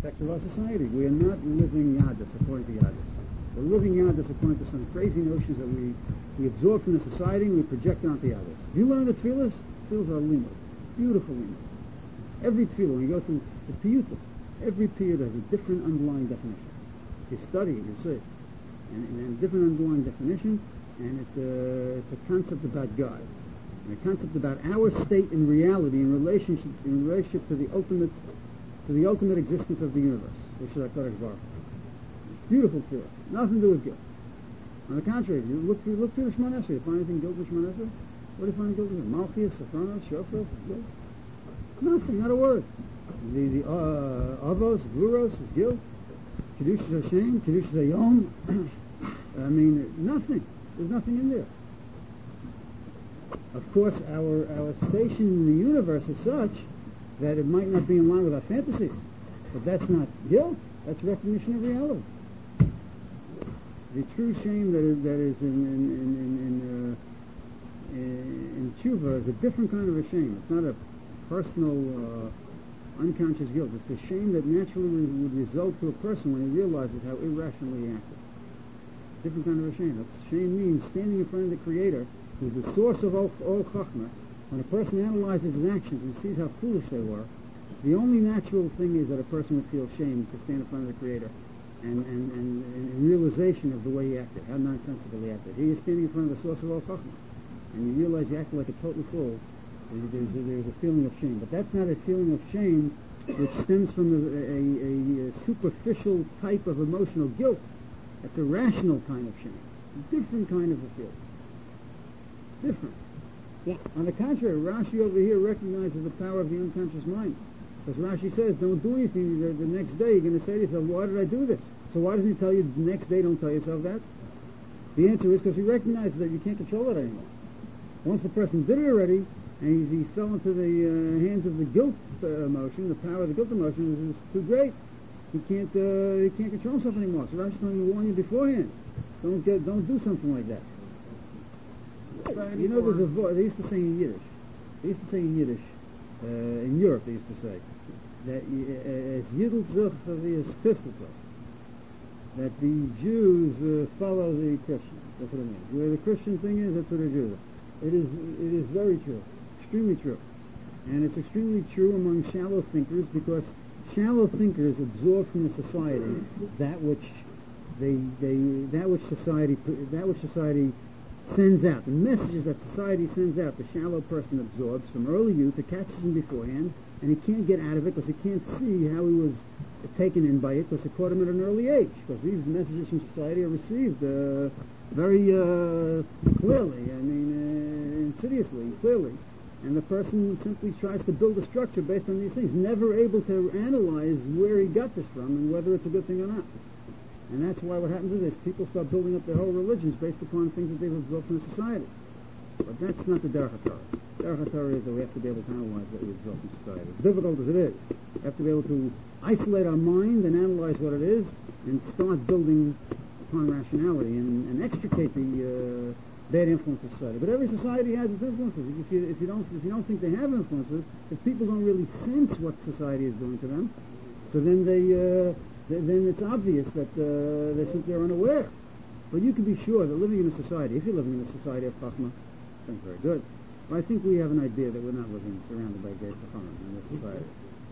aspects of our society. We are not living Yadis according to Yadis. We're living Yadis according to some crazy notions that we absorb from the society and we project it onto Yadis. If you learn the tefillas are limud, beautiful limud. Every tefillah, when you go through the piyutim, every piyut has a different underlying definition. You study it, you see it. And a different underlying definition, and it's a concept about God. And a concept about our state in reality, in relationship to the ultimate existence of the universe, which is HaKadosh Baruch Hu. Beautiful to us. Nothing to do with guilt. On the contrary, you look through the Shemona Esrei, you find anything guilt in Shemona Esrei? What do you find guilt in? Malchus, Sophronos, Shofar, guilt? Nothing, not a word. The Avos, Guros is guilt. Kedushas Hashem, Kedushas Hayom. I mean, nothing. There's nothing in there. Of course, our station in the universe is such that it might not be in line with our fantasies. But that's not guilt. That's recognition of reality. The true shame that is in tshuva is a different kind of a shame. It's not a personal, unconscious guilt. It's the shame that naturally would result to a person when he realizes how irrationally he acted. Different kind of a shame. That's shame means standing in front of the Creator, who's the source of all chachma. When a person analyzes his actions and sees how foolish they were, the only natural thing is that a person would feel shame to stand in front of the Creator and realization of the way he acted, how nonsensical he acted. He is standing in front of the source of all chachma, and you realize he acted like a total fool. There's a feeling of shame. But that's not a feeling of shame which stems from a superficial type of emotional guilt. That's a rational kind of shame. A different kind of a feeling. Different. Yeah. On the contrary, Rashi over here recognizes the power of the unconscious mind. Because Rashi says, don't do anything the next day. You're going to say to yourself, why did I do this? So why doesn't he tell you the next day, don't tell yourself that? The answer is because he recognizes that you can't control it anymore. Once the person did it already, and he fell into the hands of the guilt emotion, the power of the guilt emotion is too great. He can't control himself anymore. So Rashi's going to warn you beforehand. Don't do something like that. You know, there's a voice. They used to say in Yiddish. In Europe, they used to say that as Yidl Zuch is Christopher, that the Jews follow the Christians. That's what it means. Where the Christian thing is, that's what the Jews are. It is very true, extremely true, and it's extremely true among shallow thinkers, because shallow thinkers absorb from the society that which society sends out. The messages that society sends out, the shallow person absorbs from early youth. It catches him beforehand, and he can't get out of it because he can't see how he was taken in by it, because it caught him at an early age. Because these messages from society are received very clearly, insidiously, clearly. And the person simply tries to build a structure based on these things, never able to analyze where he got this from and whether it's a good thing or not. And that's why what happens is people start building up their whole religions based upon things that they've absorbed from society. But that's not the Derech HaTorah. Derech HaTorah is that we have to be able to analyze what we absorb from society. As difficult as it is, we have to be able to isolate our mind and analyze what it is and start building upon rationality and extricate the bad influence of society. But every society has its influences. If you don't think they have influences, if people don't really sense what society is doing to them, so then then it's obvious that they're simply unaware. But you can be sure that living in a society, if you're living in a society of Chachma, that's very good. But I think we have an idea that we're not living surrounded by great Chachma in this society.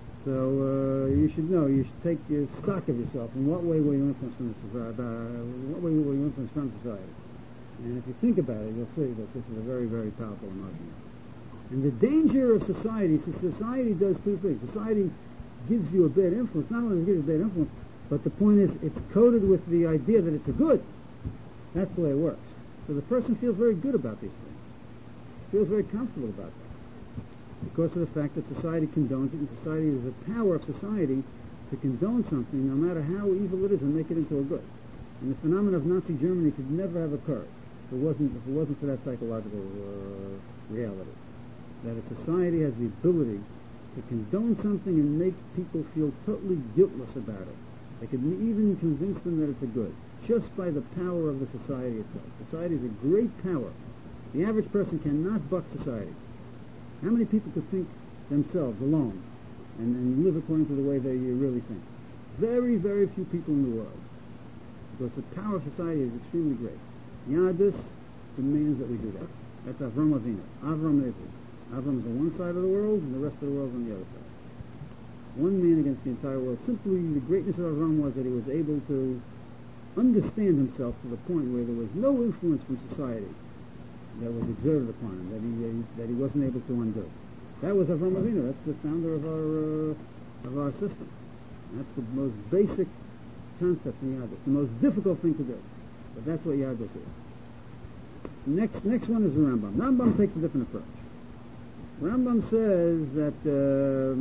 So you should know, you should take stock of yourself. In what way will you influence from society? What way will you influence from society? And if you think about it, you'll see that this is a very, very powerful emotion. And the danger of society, society does two things. Society gives you a bad influence. Not only gives you a bad influence, but the point is, it's coated with the idea that it's a good. That's the way it works. So the person feels very good about these things. Feels very comfortable about that. Because of the fact that society condones it, and society is the power of society to condone something, no matter how evil it is, and make it into a good. And the phenomenon of Nazi Germany could never have occurred if it wasn't for that psychological reality. That a society has the ability to condone something and make people feel totally guiltless about it. They could even convince them that it's a good, just by the power of the society itself. Society is a great power. The average person cannot buck society. How many people could think themselves alone and live according to the way they really think? Very, very few people in the world. Because the power of society is extremely great. Yadus demands that we do that. That's Avram Avinu. Avram Avinu. Avram is on one side of the world, and the rest of the world is on the other side. One man against the entire world. Simply, the greatness of Avram was that he was able to understand himself to the point where there was no influence from society that was exerted upon him, that he wasn't able to undo. That was Avram Avinu. That's the founder of our system. That's the most basic concept in Yadus. The most difficult thing to do. But that's what Yadus is. Next one is the Rambam. Rambam takes a different approach. Rambam says that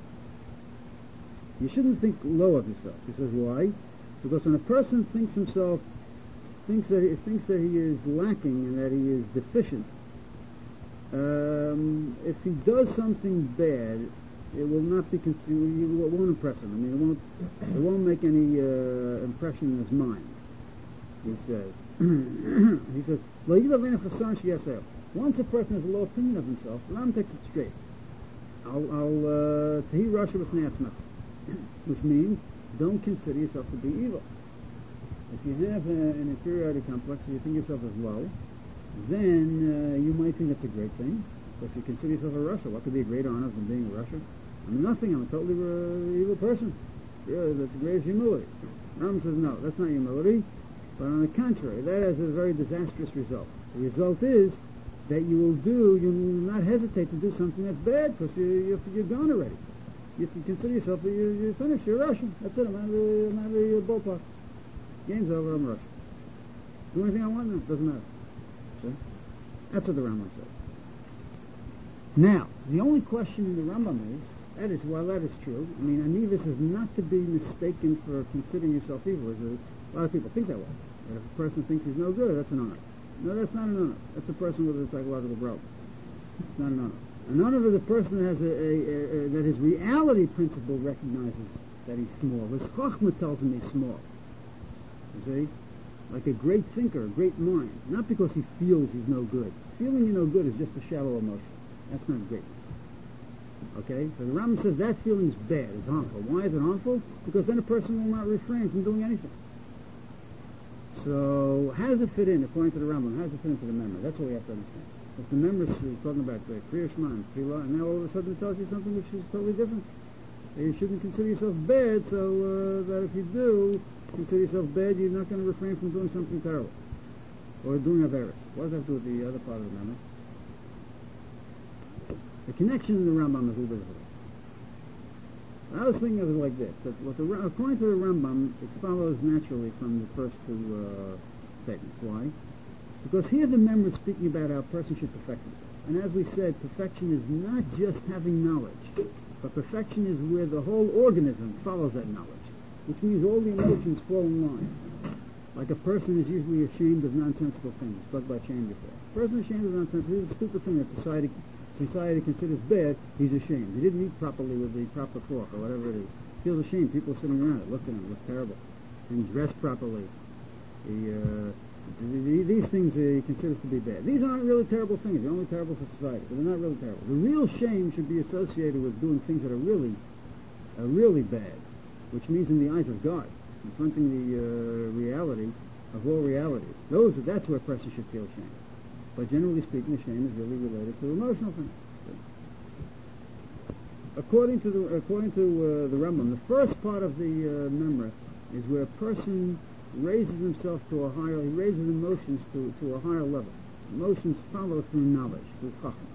you shouldn't think low of yourself. He says, why? Because when a person thinks that he is lacking and that he is deficient, if he does something bad, it will not be it won't impress him. I mean, it won't make any impression in his mind. He says. He says, once a person has a low opinion of himself, Ram takes it straight. Tahi Rasha b'snei, which means don't consider yourself to be evil. If you have an inferiority complex, and you think yourself as low, then you might think that's a great thing. But if you consider yourself a Rasha, what could be a greater honor than being a Rasha? I'm nothing. I'm a totally evil person. Yeah, that's the greatest humility. Ram says, no, that's not humility. But on the contrary, that has a very disastrous result. The result is that you will not hesitate to do something that's bad because you're gone already. You consider yourself that you're finished. You're Russian. That's it. I'm out of the ballpark. Game's over. I'm Russian. Do anything I want now. Doesn't matter. See? That's what the Rambam says. Now, the only question in the Rambam is, while that is true, I mean, Anivus is not to be mistaken for considering yourself evil. A lot of people think that way. That if a person thinks he's no good, that's an honor. No, that's not an honor. That's a person with a psychological problem. It's not an honor. An honor is a person that has that his reality principle recognizes that he's small. His chachma tells him he's small. You see? Like a great thinker, a great mind. Not because he feels he's no good. Feeling you're no good is just a shallow emotion. That's not greatness. Okay? So the Rambam says that feeling is bad, is harmful. Why is it harmful? Because then a person will not refrain from doing anything. So, how does it fit in, according to the Rambam? How does it fit into the memory? That's what we have to understand. Because the memory is talking about the Kriya Shema and Tefillah, and now all of a sudden it tells you something which is totally different. You shouldn't consider yourself bad, so that if you do consider yourself bad, you're not going to refrain from doing something terrible. Or doing Averis. What does that have to do with the other part of the memory? The connection in the Rambam is a little bit different. I was thinking of it like this, that according to the Rambam, it follows naturally from the first two statements. Why? Because here the member is speaking about how a person should perfect himself. And as we said, perfection is not just having knowledge, but perfection is where the whole organism follows that knowledge, which means all the emotions fall in line. Like a person is usually ashamed of nonsensical things, spoke about shame before. A person ashamed of nonsensical things is a stupid thing that society considers bad. He's ashamed. He didn't eat properly with the proper fork or whatever it is. He feels ashamed. People are sitting around it, look at him, look terrible. Didn't dress properly. These things he considers to be bad. These aren't really terrible things. They're only terrible for society, but they're not really terrible. The real shame should be associated with doing things that are really bad, which means in the eyes of God, confronting the reality of all realities. That's where a person should feel shame. But generally speaking, the shame is really related to emotional things. According to the Rambam, the first part of the memory is where a person raises himself to he raises emotions to a higher level. Emotions follow through knowledge, through chachma.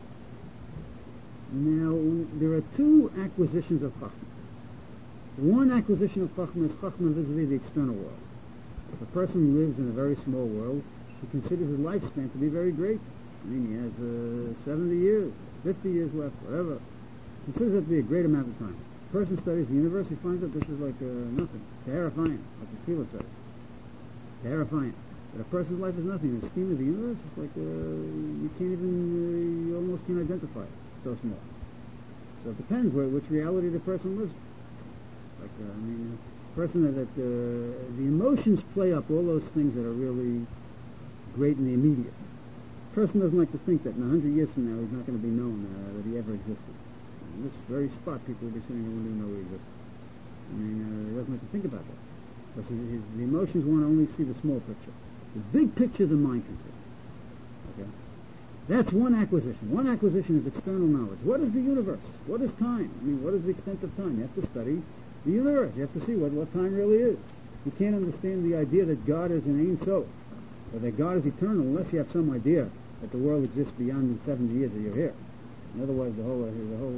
Now, there are two acquisitions of chachma. One acquisition of chachma is chachma vis-a-vis the external world. If a person lives in a very small world, he considers his lifespan to be very great. I mean, he has 70 years, 50 years left, whatever. He considers that to be a great amount of time. A person studies the universe, he finds that this is like nothing. Terrifying, like the Tefillah says. Terrifying. But a person's life is nothing. In the scheme of the universe, it's like you can't even, you almost can't identify it. So small. So it depends which reality the person lives in. Like, a person that the emotions play up all those things that are really great in the immediate. A person doesn't like to think that in 100 years from now he's not going to be known that he ever existed. In this very spot, people will be sitting there wondering know he existed. I mean, doesn't like to think about that. Because the emotions want to only see the small picture. The big picture the mind can see. Okay? That's one acquisition. One acquisition is external knowledge. What is the universe? What is time? I mean, what is the extent of time? You have to study the universe. You have to see what time really is. You can't understand the idea that God is an Ein Sof, or that God is eternal, unless you have some idea that the world exists beyond the 70 years that you're here. Otherwise, the whole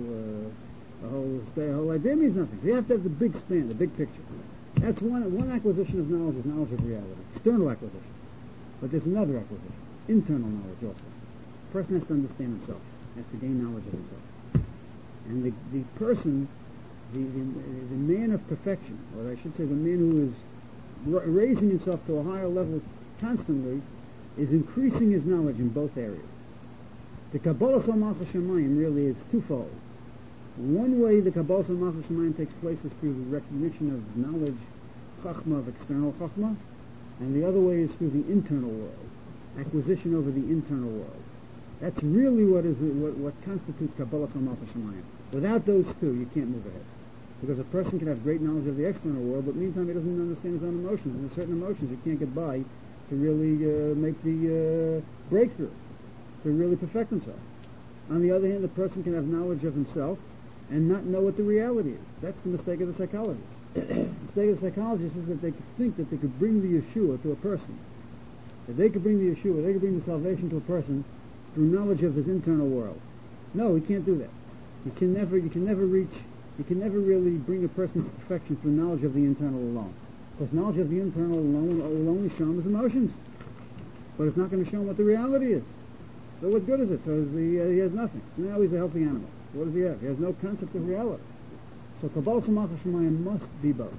idea means nothing. So you have to have the big span, the big picture. That's one acquisition of knowledge is knowledge of reality, external acquisition. But there's another acquisition, internal knowledge also. A person has to understand himself, has to gain knowledge of himself. And the person, the man of perfection, or I should say the man who is raising himself to a higher level constantly, is increasing his knowledge in both areas. The Kabbalah Malchus Shamayim really is twofold. One way the Kabbalah Malchus Shamayim takes place is through the recognition of knowledge, Chachma, of external Chachma, and the other way is through the internal world, acquisition over the internal world. That's really what constitutes Kabbalah Malchus Shamayim. Without those two, you can't move ahead. Because a person can have great knowledge of the external world, but meantime he doesn't understand his own emotions. And there's certain emotions he can't get by to really make the breakthrough, to really perfect himself. On the other hand, the person can have knowledge of himself and not know what the reality is. That's the mistake of the psychologist. The mistake of the psychologist is that they think that they could bring the Yeshua to a person. That they could bring the Yeshua, they could bring the salvation to a person through knowledge of his internal world. No, he can't do that. You can never really bring a person to perfection through knowledge of the internal alone. Because knowledge of the internal alone will only show him his emotions. But it's not going to show him what the reality is. So what good is it? So he has nothing. So now he's a healthy animal. What does he have? He has no concept of reality. So Kabbalah Malchus Shamayim must be both.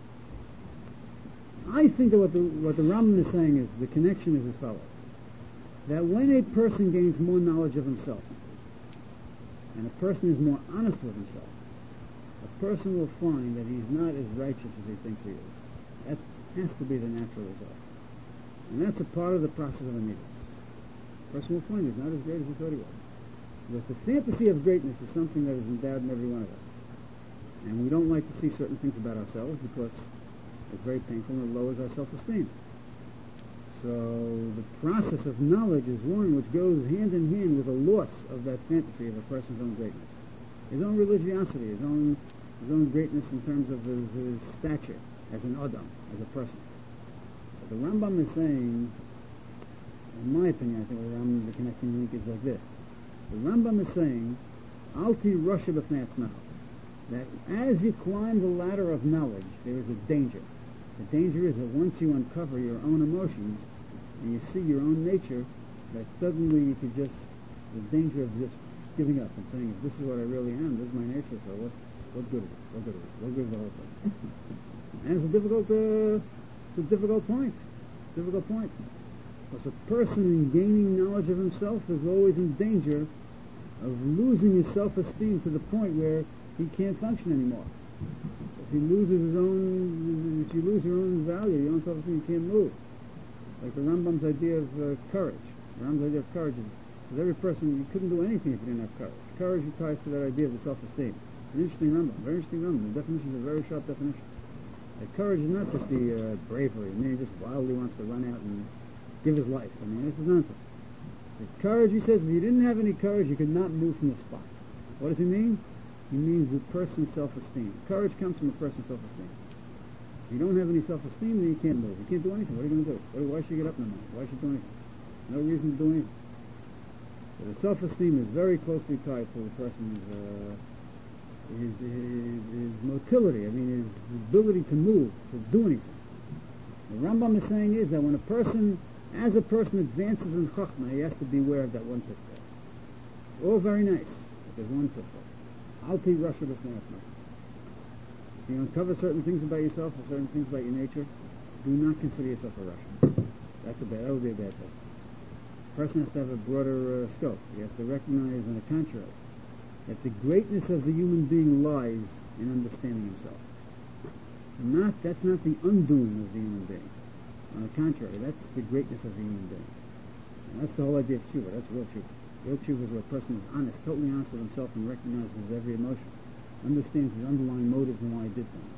I think that what the Rambam is saying is, the connection is as follows. That when a person gains more knowledge of himself, and a person is more honest with himself, a person will find that he's not as righteous as he thinks he is. That has to be the natural result. And that's a part of the process of Amidas. A person will find he's not as great as he thought he was. Because the fantasy of greatness is something that is endowed in every one of us. And we don't like to see certain things about ourselves because it's very painful and it lowers our self-esteem. So the process of knowledge is one which goes hand in hand with a loss of that fantasy of a person's own greatness. His own religiosity, his own greatness in terms of his stature as an Adam, as a person. But the Rambam is saying, in my opinion, I think the connecting link is like this. The Rambam is saying, Alti Rasha B'Fnei that as you climb the ladder of knowledge, there is a danger. The danger is that once you uncover your own emotions and you see your own nature, that suddenly you could the danger of just giving up and saying, if this is what I really am, this is my nature, so what good is it? What good is it? What good is the whole thing? And it's a difficult point. Because a person in gaining knowledge of himself is always in danger of losing his self-esteem to the point where he can't function anymore. If you lose your own value, your own self-esteem, you can't move. Like the Rambam's idea of courage. The Rambam's idea of courage is, because every person, you couldn't do anything if you didn't have courage. Courage ties to that idea of the self-esteem. An interesting Rambam, very interesting Rambam. The definition is a very sharp definition. Like courage is not just the bravery. I mean, he just wildly wants to run out and give his life. I mean, this is nonsense. The courage, he says, if you didn't have any courage, you could not move from the spot. What does he mean? He means the person's self-esteem. Courage comes from a person's self-esteem. If you don't have any self-esteem, then you can't move. You can't do anything. What are you going to do? Why should you get up in the morning? Why should you do anything? No reason to do anything. So the self-esteem is very closely tied to the person's his motility. I mean, his ability to move, to do anything. The Rambam is saying is that when as a person advances in Chachma, he has to beware of that one pitfall. All very nice, but there's one pitfall. Alti Rasha B'Fnei Atzmo. If you uncover certain things about yourself or certain things about your nature, do not consider yourself a Rasha. That would be a bad thing. A person has to have a broader scope. He has to recognize, on the contrary, that the greatness of the human being lies in understanding himself. That's not the undoing of the human being. On the contrary, that's the greatness of the human being. And that's the whole idea of tshuva. That's real tshuva. Real tshuva is where a person is honest, totally honest with himself, and recognizes every emotion, understands his underlying motives and why he did things,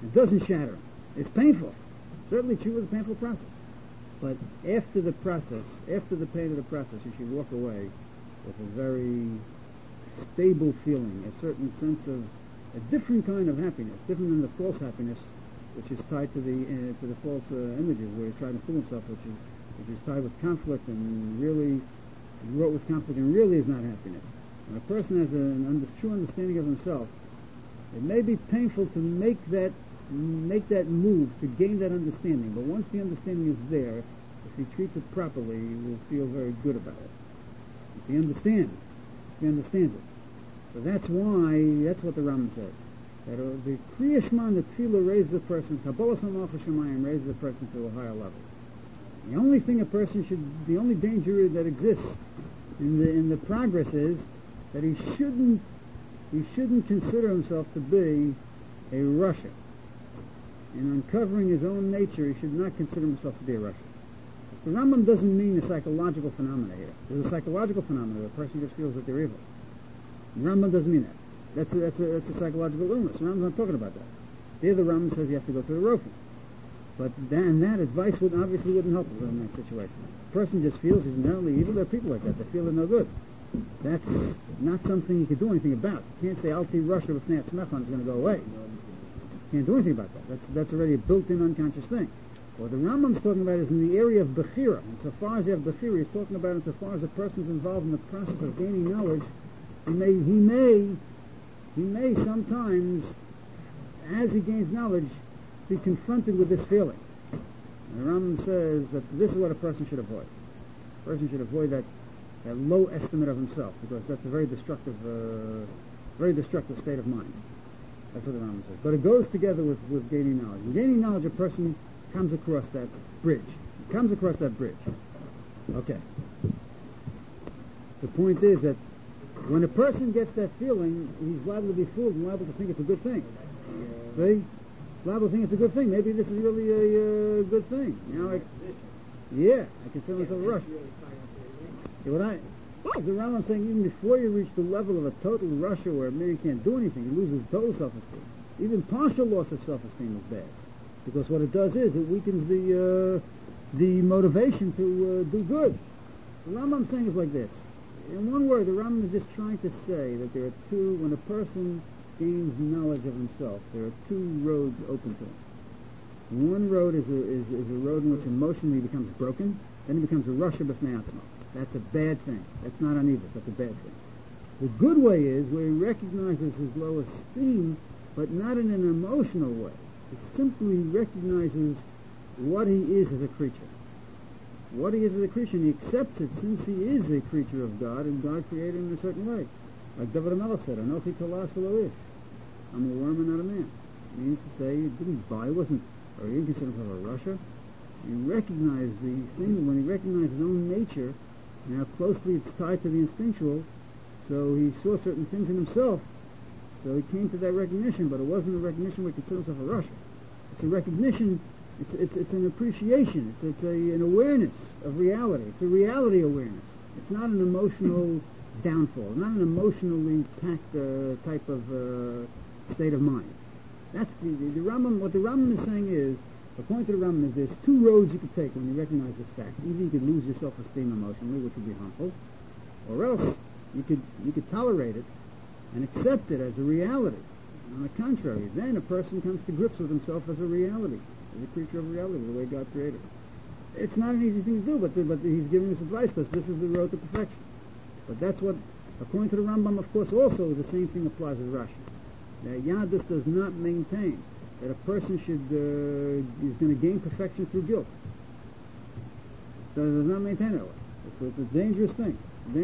It doesn't shatter him. It's painful. Certainly tshuva is a painful process. But after the process, after the pain of the process, you should walk away with a very stable feeling, a certain sense of a different kind of happiness, different than the false happiness, which is tied to the false images, where he's trying to fool himself, which is tied with conflict and really wrought with conflict and really is not happiness. When a person has a true understanding of himself, it may be painful to make that move to gain that understanding, but once the understanding is there, if he treats it properly, he will feel very good about it. If he understands it. So that's what the Rambam says. That the Kriya Shema and the Tefillah raises a person, Kabbalah Samach Shemayim raises a person to a higher level. The only danger that exists in the progress is that he shouldn't consider himself to be a Russia. In uncovering his own nature, he should not consider himself to be a Russia. The Rambam doesn't mean a psychological phenomena here. There's a psychological phenomenon where a person just feels that they're evil. The Rambam doesn't mean that. That's a psychological illness. The Rambam's not talking about that. There the Rambam says you have to go to the Rofi. But then that advice obviously wouldn't help him in that situation. The person just feels he's inherently evil. There are people like that. They feel they're no good. That's not something you can do anything about. You can't say, Alti Russia with Nat Smechon is going to go away. You can't do anything about that. That's already a built-in unconscious thing. What the Rambam's talking about is in the area of Bechira. And so far as you have Bechira, he's talking about insofar as a person's involved in the process of gaining knowledge, he may sometimes, as he gains knowledge, be confronted with this feeling. And the Rambam says that this is what a person should avoid. A person should avoid that low estimate of himself, because that's a very destructive state of mind. That's what the Rambam says. But it goes together with gaining knowledge. In gaining knowledge, a person comes across that bridge. Okay. The point is that when a person gets that feeling, he's liable to be fooled and liable to think it's a good thing. See? Liable to think it's a good thing. Maybe this is really a good thing. I consider myself a rush. The Rambam saying even before you reach the level of a total Russia where a man can't do anything, he loses total self-esteem. Even partial loss of self-esteem is bad. Because what it does is it weakens the motivation to do good. The Rambam saying is like this. In one word, the Rambam is just trying to say that there are when a person gains knowledge of himself, there are two roads open to him. One road is a road in which emotionally he becomes broken, then he becomes a Russia b'fnei atzmo. That's a bad thing. That's not anivus. That's a bad thing. The good way is where he recognizes his low esteem, but not in an emotional way. It simply recognizes what he is as a creature. What he is as a creature, and he accepts it since he is a creature of God, and God created him in a certain way. Like David HaMelech said, Anochi kalas v'lo ish. I'm a worm and not a man. It means to say he didn't consider himself a Russia. He recognized the thing, when he recognized his own nature, and how closely it's tied to the instinctual, so he saw certain things in himself, so he came to that recognition, but it wasn't a recognition where he considered himself a Russia. It's a recognition, it's an appreciation, it's an awareness of reality. It's a reality awareness. It's not an emotional downfall, not an emotionally packed type of state of mind. That's the Rambam. What the Rambam is saying is, according to the Rambam, is there's two roads you could take when you recognize this fact. Either you could lose your self-esteem emotionally, which would be harmful, or else you could tolerate it and accept it as a reality. On the contrary, then a person comes to grips with himself as a reality, as a creature of reality, the way God created him. It's not an easy thing to do, but he's giving us advice because this is the road to perfection. But that's what, according to the Rambam, of course, also the same thing applies with Rashi. That Yadus does not maintain that a person is going to gain perfection through guilt. So it does not maintain that way. It's a dangerous thing.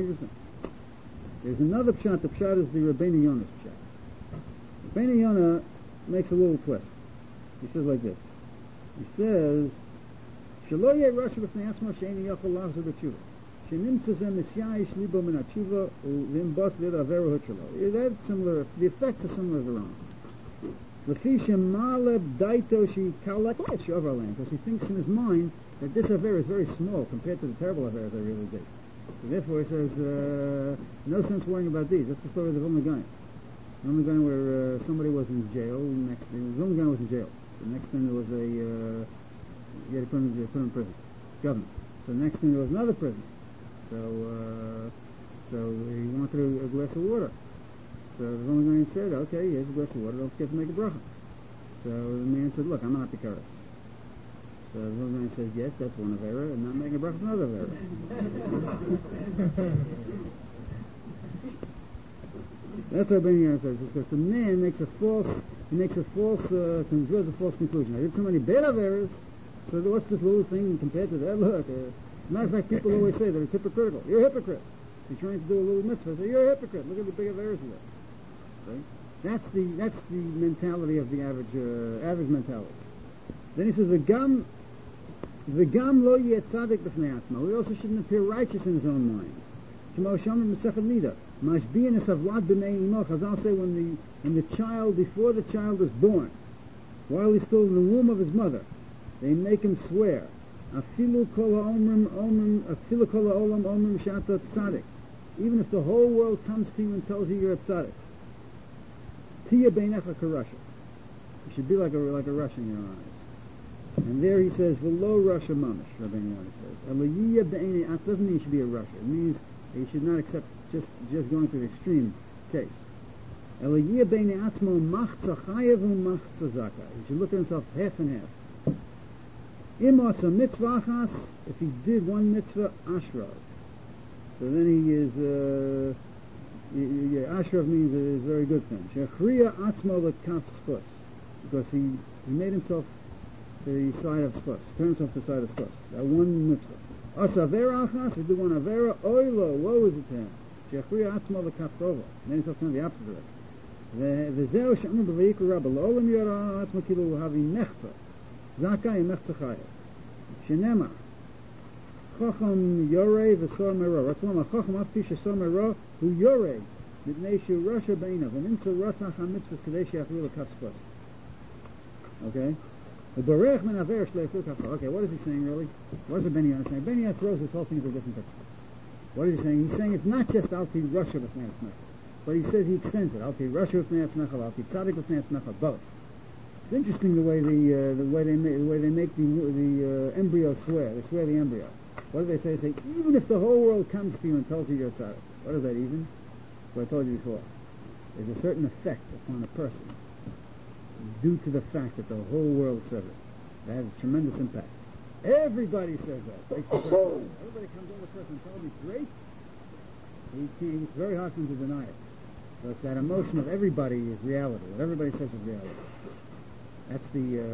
There's another pshat. The pshat is the Rabbeinu Yonah's pshat. Rabbeinu Yonah makes a little twist. He says like this. He says, "Shelo yeh rasha b'fnei atzmo she'eni yochel lachzor b'tshuva. She'nimtza ze misyayish libo min hatshuva u'limbos v'ed averu ha'shelo." That's similar. The effects are similar to the Rambam. L'fi shemaleb daito she'kalek shover land, because he thinks in his mind that this affair is very small compared to the terrible affairs I really did. So therefore he says, no sense worrying about these. That's the story of the Vilna Gaon. The Vilna Gaon where somebody was in jail. The Vilna Gaon was in jail. The next thing there was you had to put him in prison. Government. So the next thing there was another prison. So he wanted a glass of water. So the Vilna Gaon said, okay, here's a glass of water, don't forget to make a bracha. So the man said, look, I'm not Apikaros. So the Vilna Gaon says, yes, that's one avera, and not making a bracha is another avera. That's what Rabbeinu Yonah says, because the man makes a false conclusion. I did so many bad averas, so what's this little thing compared to that? Look, matter of fact, people always say that it's hypocritical. You're a hypocrite. You're trying to do a little mitzvah. Say, you're a hypocrite. Look at the big averas you got. Right? That's the mentality of the average mentality. Then he says, the gam lo yeh tzaddik b'fnei atzmo. He also shouldn't appear righteous in his own mind. Shema Shamar Masechet Nida. Mashbiyan esavlad b'nei imo. Chazal say when the child, before the child is born, while he's still in the womb of his mother, they make him swear. Afilu kol ha'olam omrim shata tzaddik. Even if the whole world comes to you and tells you you're a tzaddik. Tiya beinecha karasha. You should be like a Russian in your eyes. And there he says, v'lo Russia mamish, Rabbeinu Yonah says. Eliyah be'enei at doesn't mean you should be a Russia. It means that you should not accept just going to the extreme case. Eliyah be'enei atzmo machza chayev u'machza zaka. He should look at himself half and half. Imos a mitzvah achas, if he did one mitzvah, ashra. So then he is, ashrav means a very good thing. Shechriya atzmo l'kaf sfus. Because he made himself the side of sfus, turned himself to the side of sfus. That one mitzvah. Asa avera achas, we do one avera, oilo, woe is it to him. Shechriya atzmo l'kaf tova. Made himself turn the opposite direction. V'zeu she'amr b'vayikru rabba, lo'olam yara atzmo kilu havi mechza. Zakai mechza chaya. Shenema. Chacham yorei v'sor mero. Ratzlama chacham afti shesor mero hu yorei. Midnei shu rasha beinav. V'nimtza ratzach ha-mitzvahs kadei she'achlu l'kaf sfus. Okay? U'barech men aver shleiflu kaf. Okay, what is he saying really? What is Rabbeinu Yonah saying? Rabbeinu Yonah throws this whole thing into a different picture. What is he saying? He's saying it's not just Alpi Russia b'fnei atzmecha, but he says he extends it. Alpi Russia b'fnei atzmecha, Alpi Tzadik b'fnei atzmecha, both. It's interesting the way they make the embryo swear. They swear the embryo. What do they say? They say, even if the whole world comes to you and tells you you're tzaddik. What is that even? What I told you before. There's a certain effect upon a person due to the fact that the whole world says it. That has a tremendous impact. Everybody says that. Everybody comes over to the person and tells him he's great. It's very hard for him to deny it. So it's that emotion of everybody is reality. What everybody says is reality. That's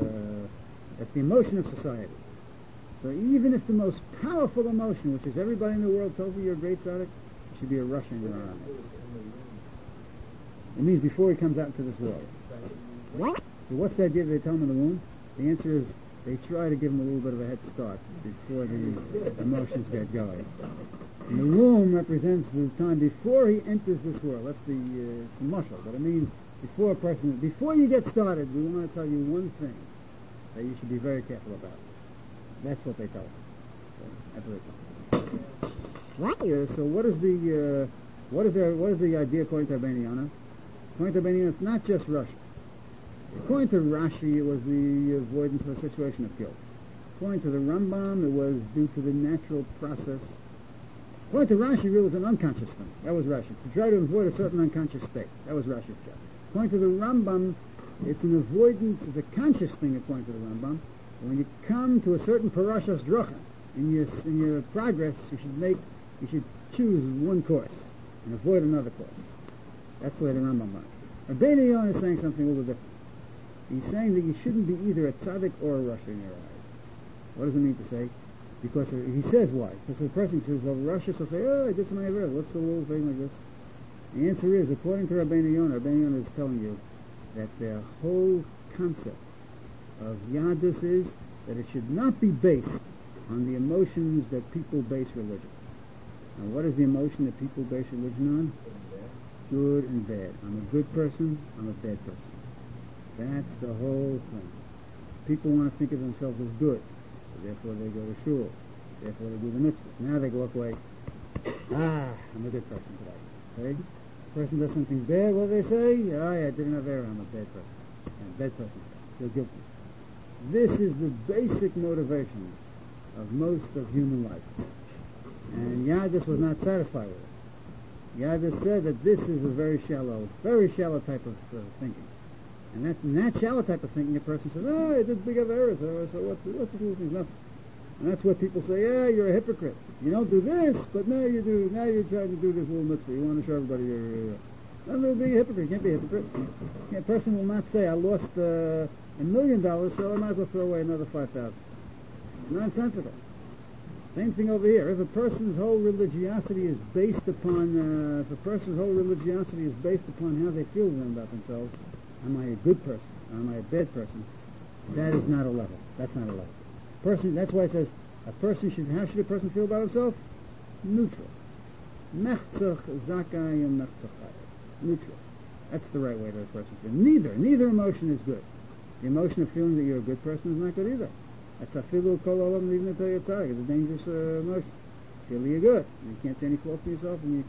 the emotion of society. So even if the most powerful emotion, which is everybody in the world tells you you're a great tzaddik, it should be a rush in your eyes. It means before he comes out into this world. So what's the idea that they tell him in the womb? The answer is they try to give him a little bit of a head start before the emotions get going. And the womb represents the time before he enters this world. That's the mashal, but it means before you get started, we want to tell you one thing that you should be very careful about. That's what they tell us. That's what they tell us. So what is the idea according to Rabbeinu Yonah? According to Rabbeinu Yonah, it's not just Russia. According to Rashi, it was the avoidance of a situation of guilt. According to the Rambam, it was due to the natural process. According to Rashi, it was an unconscious thing. That was Rashi. To try to avoid a certain unconscious state. That was Rashi's job. According to the Rambam, it's an avoidance, it's a conscious thing according to the Rambam. When you come to a certain parashas dracha in your progress, you should choose one course and avoid another course. That's the way the Rambam wants. Rabbeinu Yonah is saying something a little different. He's saying that you shouldn't be either a tzaddik or a rasha in your eyes. What does it mean to say? Because he says why. Because the person says, well, Russia, so say, oh, I did some avera. What's the little thing like this? The answer is, according to Rabbeinu Yonah is telling you that the whole concept of Yadus is that it should not be based on the emotions that people base religion. Now, what is the emotion that people base religion on? Good and bad. I'm a good person, I'm a bad person. That's the whole thing. People want to think of themselves as good, so therefore they go to shul, therefore they do the mitzvahs. Now they walk away, I'm a good person today. Okay? Person does something bad, what do they say? I didn't have error, I'm a bad person. I'm a bad person. Feel guilty. This is the basic motivation of most of human life. And Yadis was not satisfied with it. Yadis said that this is a very shallow type of thinking. And in that shallow type of thinking, a person says, I did big errors, so what's the little thing? Nothing. And that's what people say, you're a hypocrite. You don't do this, but now you do. Now you're trying to do this little mitzvah. You want to show everybody you're not being a hypocrite. You can't be a hypocrite. A person will not say, I lost $1 million, so I might as well throw away another 5,000. Nonsensical. Same thing over here. If a person's whole religiosity is based upon, how they feel about themselves, am I a good person? Or am I a bad person? That is not a level. That's not a level. That's why it says how should a person feel about himself? Neutral. Mechzach zakayim mechzachayim. Neutral. That's the right way that a person feels. Neither emotion is good. The emotion of feeling that you're a good person is not good either. That's afilu kol olam livnei toyatzarek. It's a dangerous emotion. Feel that you're good. You can't see any faults in yourself, and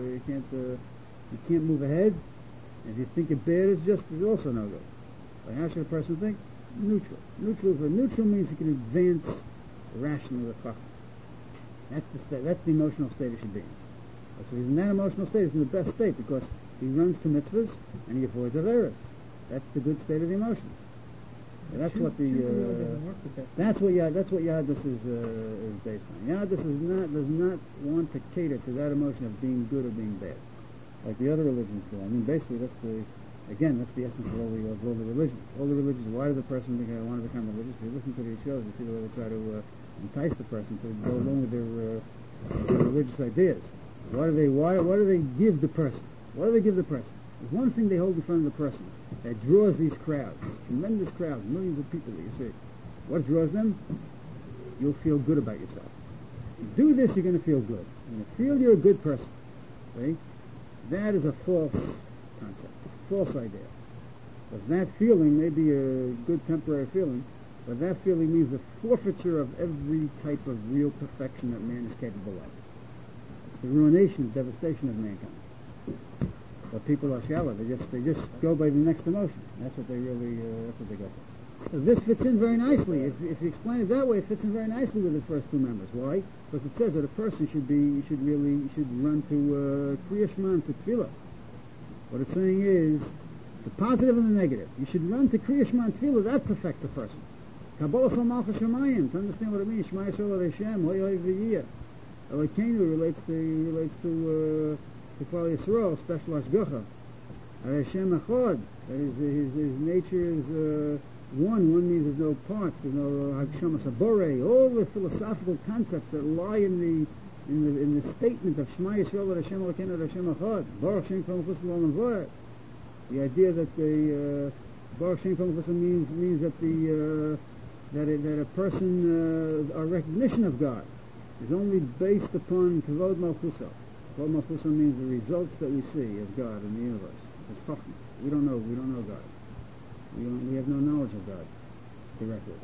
you can't move ahead. If you think it bad, it's also no good. But how should a person think? Neutral. Neutral means you can advance rationally with chachma. That's the emotional state it should be in. So he's in that emotional state. He's in the best state because he runs to mitzvahs and he avoids averos. That's the good state of the emotion. And that's what that's what Yadis is based on. Yadis does not want to cater to that emotion of being good or being bad, like the other religions do. I mean, basically that's the essence of all the religions. All the religions. Why does a person want to become religious? If you listen to these shows, you see the way they try to entice the person to go along with their religious ideas. What do they give the person? What do they give the person? There's one thing they hold in front of the person that draws these crowds, tremendous crowds, millions of people that you see. What draws them? You'll feel good about yourself. If you do this, you're going to feel good. You're going to feel you're a good person. See? That is a false concept, false idea. Because that feeling may be a good temporary feeling, but that feeling means the forfeiture of every type of real perfection that man is capable of. It's the ruination, devastation of mankind. But people are shallow. They just go by the next emotion. That's what they go for. So this fits in very nicely. If you explain it that way, it fits in very nicely with the first two members. Why? Because it says that a person should run to Kriya Shema and to Tefillah. What it's saying is the positive and the negative. You should run to Kriya Shema and Tefillah. That perfects a person. Kabbalah Salmalcha Shemayim, to understand what it means. Shema Yisrael Hashem, Hoy Hoy V'yiyah. Elokeinu relates to Klal Yisrael, special Hashgacha. Hashem Echad, that is, his nature is one. One means there's no parts, there's no Hagshama Sabore. All the philosophical concepts that lie in the statement of Shema Yisrael Hashem Elokeinu Hashem Echad. Baruch Shem Kol Mechusel Olam V'Oret. The idea that the Baruch Shem Kol Mechusel means that a person our recognition of God is only based upon Kavod Malchusah. Kavod Malchusah means the results that we see of God in the universe. It's Chachma. We don't know God. We have no knowledge of God directly.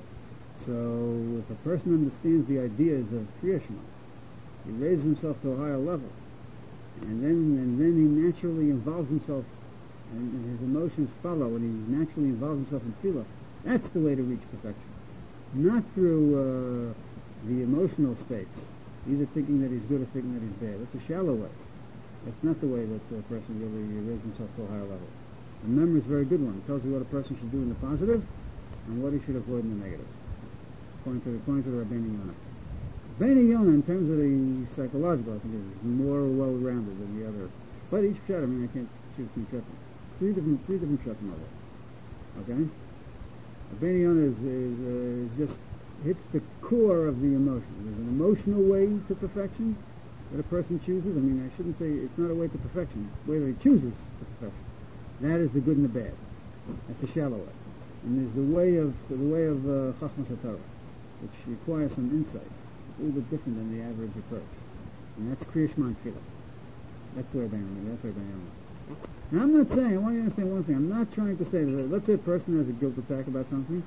So if a person understands the ideas of Kriya Shema, he raises himself to a higher level, and then he naturally involves himself, and his emotions follow, and he naturally involves himself in tefillah. That's the way to reach perfection. Not through the emotional states, either thinking that he's good or thinking that he's bad. That's a shallow way. That's not the way that a person really raises himself to a higher level. The memory is a very good one. It tells you what a person should do in the positive and what he should avoid in the negative, according to the Rabbeinu Yonah. Rabbeinu Yonah, in terms of the psychological, I think is more well-rounded than the other. But each shot, I can't choose two shots. Three different shots in all. Okay? Rabbeinu Yonah is just hits the core of the emotion. There's an emotional way to perfection that a person chooses. I shouldn't say it's not a way to perfection. It's the way that he chooses to perfection. That is the good and the bad. That's a shallow way. And there's the way of Chachmas HaTorah, which requires some insight. It's a little bit different than the average approach. And that's Kriya Shema and Tefillah. That's where That's where Now I'm not saying, I want you to understand one thing. I'm not trying to say that, let's say a person has a guilt attack about something,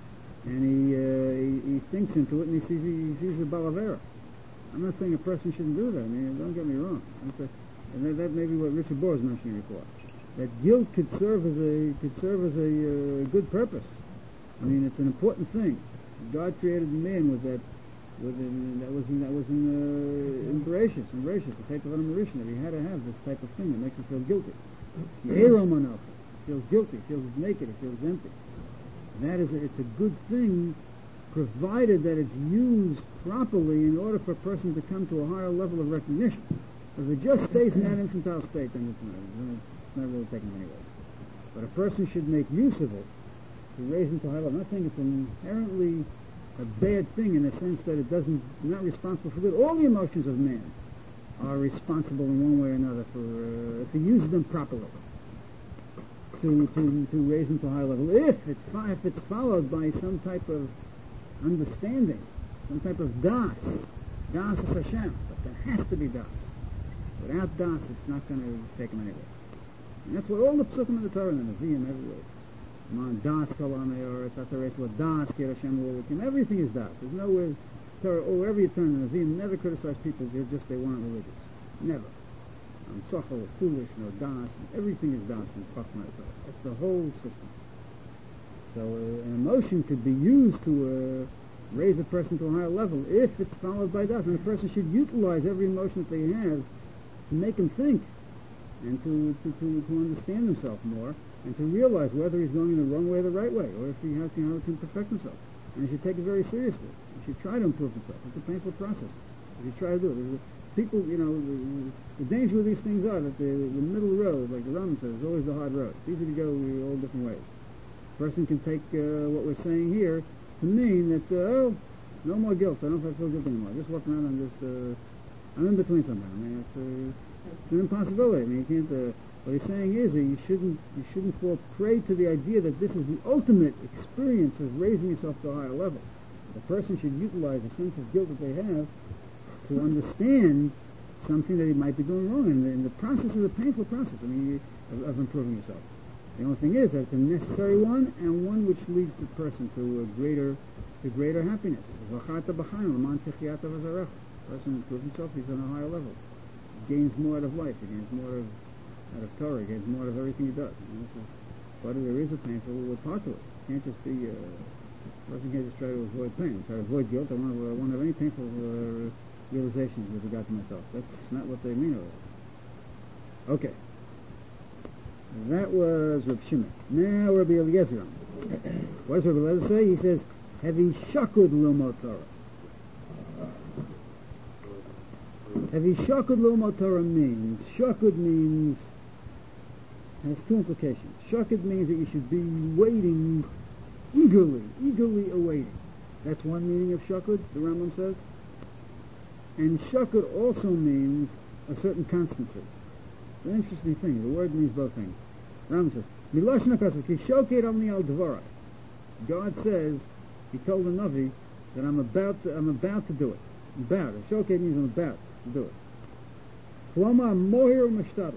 and he thinks into it, and he sees a balavera. I'm not saying a person shouldn't do that. Don't get me wrong. And that may be what Richard Bohr is mentioning before. That guilt could serve as a good purpose. I mean, it's an important thing. God created man with that. That was in Bereshit, the type of admiration that he had to have this type of thing that makes him feel guilty. He feels guilty, feels naked, he feels empty. And it's a good thing, provided that it's used properly in order for a person to come to a higher level of recognition. If it just stays in that infantile state, then it's not really taken anywhere. But a person should make use of it to raise him to a higher level. I'm not saying it's inherently a bad thing in the sense that not responsible for good. All the emotions of man are responsible in one way or another for if he uses them properly to raise him to a higher level. If it's followed by some type of understanding, some type of das is Hashem, but there has to be das. Without das, it's not going to take him anywhere. And that's what all the psukim in the Torah and the Nevi'im everywhere. Das kalamei, it's atares lo das kirashem u'olikim. Everything is das. There's nowhere Torah or wherever you turn the Nevi'im never criticize people. They weren't religious. Never. Sochel, foolish, no das. Everything is das in Chachma Torah. That's the whole system. So an emotion could be used to raise a person to a higher level if it's followed by das. And a person should utilize every emotion that they have to make him think and to understand himself more, and to realize whether he's going in the wrong way or the right way, or if he has how to perfect himself. And he should take it very seriously. He should try to improve himself. It's a painful process. If you try to do it. People, the danger of these things are that the middle road, like the Rambam says, is always the hard road. It's easy to go all different ways. A person can take what we're saying here to mean that, no more guilt. I don't feel guilty anymore. Just walk around and I'm in between somehow. I mean, it's an impossibility. I mean, you can't. What he's saying is that you shouldn't fall prey to the idea that this is the ultimate experience of raising yourself to a higher level. The person should utilize the sense of guilt that they have to understand something that he might be doing wrong. And the process is a painful process. I mean, of improving yourself. The only thing is that it's a necessary one, and one which leads the person to greater happiness. The person improves himself, he's on a higher level. He gains more out of life, he gains more out of Torah, he gains more out of everything he does. But there is a painful part to it. It can't just be, a person can't just try to avoid pain. Try to avoid guilt. I won't have any painful realizations with regard to myself. That's not what they mean. Okay. That was Reb Shimon. Now Rabbi Eliezer. What does Rabbi Eliezer say? He says, Hevi shakud l'ilmod Torah. Hevi shakud l'ilmod Torah means, has two implications. Shakud means that you should be waiting, eagerly awaiting. That's one meaning of shakud, the Rambam says. And shakud also means a certain constancy. It's an interesting thing. The word means both things. Rambam says, Miloshna kasv ki shoked amni al dvarai. God says, He told the Navi that I'm about to do it. Shoked means I'm about to do it. Kloma mohir mashtadel.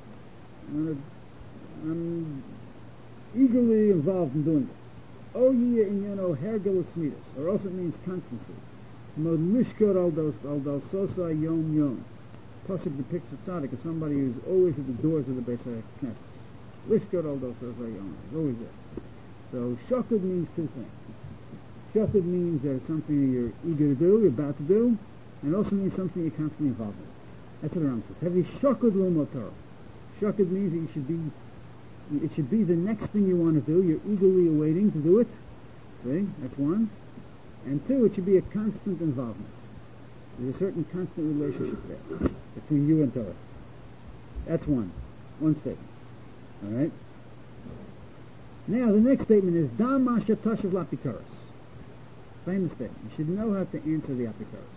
I'm eagerly involved in doing it. Oye inyano hergelus midas, or also it means constancy. Mod mishkot al sosa yom. Pasuk depicts a tzaddik as somebody who's always at the doors of the Beis HaKnesses. Lishkot al sosa yom, is always there. So shakud means two things. Shakud means that it's something that you're eager to do, you're about to do, and also means something you're constantly involved in. That's what the Rambam says. Hevi shakud l'ilmod Torah. Shakud means that it should be the next thing you want to do. You're eagerly awaiting to do it. See? That's one. And two, it should be a constant involvement. There's a certain constant relationship there between you and Torah. That's one statement. All right? Now, the next statement is, Dam Masha Tashav Lapikaros. Famous statement. You should know how to answer the Apikaros.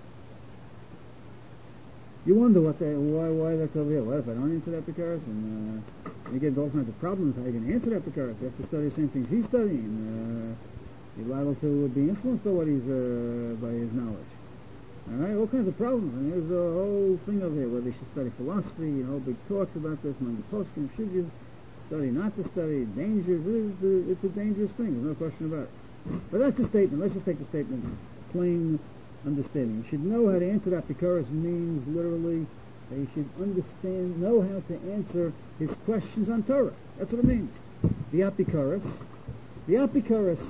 You wonder why that's over here. What if I don't answer that Apikaros? And you get all kinds of problems. How are you going to answer that Apikaros? You have to study the same things he's studying. You're liable to be influenced by by his knowledge. All right, all kinds of problems. And there's a whole thing over here whether you should study philosophy. Big talks about this among the poskim. Should you study, not to study? Dangers. It's a dangerous thing. There's no question about it. But that's the statement. Let's just take the statement plain understanding. You should know how to answer that. Apikaros means literally that you should know how to answer his questions on Torah. That's what it means. The Apikaros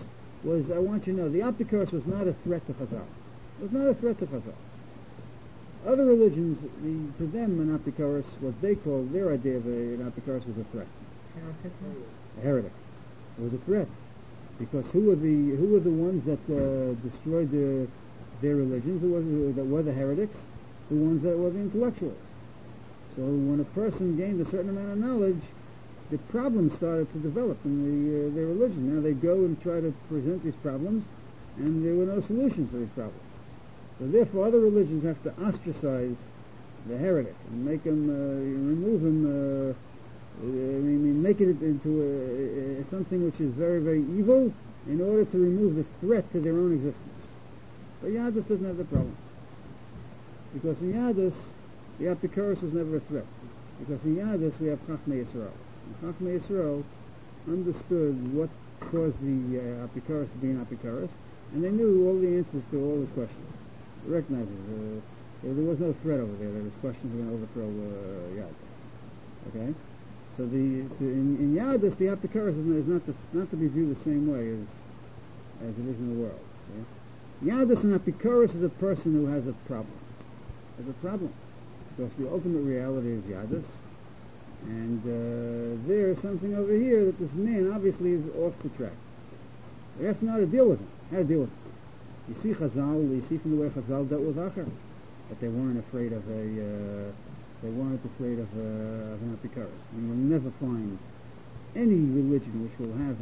was, I want you to know, the Apikoros was not a threat to Chazal. It was not a threat to Chazal. Other religions, to them, an Apikoros, what they called, their idea of an Apikoros was a threat. A heretic. It was a threat. Because who were the ones that destroyed their religions? That were the heretics? The ones that were the intellectuals. So when a person gained a certain amount of knowledge, the problems started to develop in their religion. Now they go and try to present these problems, and there were no solutions for these problems. So therefore, other religions have to ostracize the heretic and make him, remove him, make it into something which is very, very evil in order to remove the threat to their own existence. But Yadus doesn't have the problem. Because in Yadus, the Apikoros is never a threat. Because in Yadus we have Chachmei Yisrael. And Chachmei Yisrael understood what caused the Apikoros to be an Apikoros, and they knew all the answers to all his questions. They recognized it. There was no threat over there. There was questions were going to overthrow Yadus. Okay? So in Yadus, the Apikoros is not to be viewed the same way as it is in the world. Okay? Yadus and Apikoros is a person who has a problem. Has a problem. Because the ultimate reality is Yadus, and there's something over here that this man obviously is off the track. We have to know how to deal with him. How to deal with him. You see Chazal, you see from the way Chazal dealt with Acher, that they weren't afraid of an Apikoros. And you'll never find any religion which will have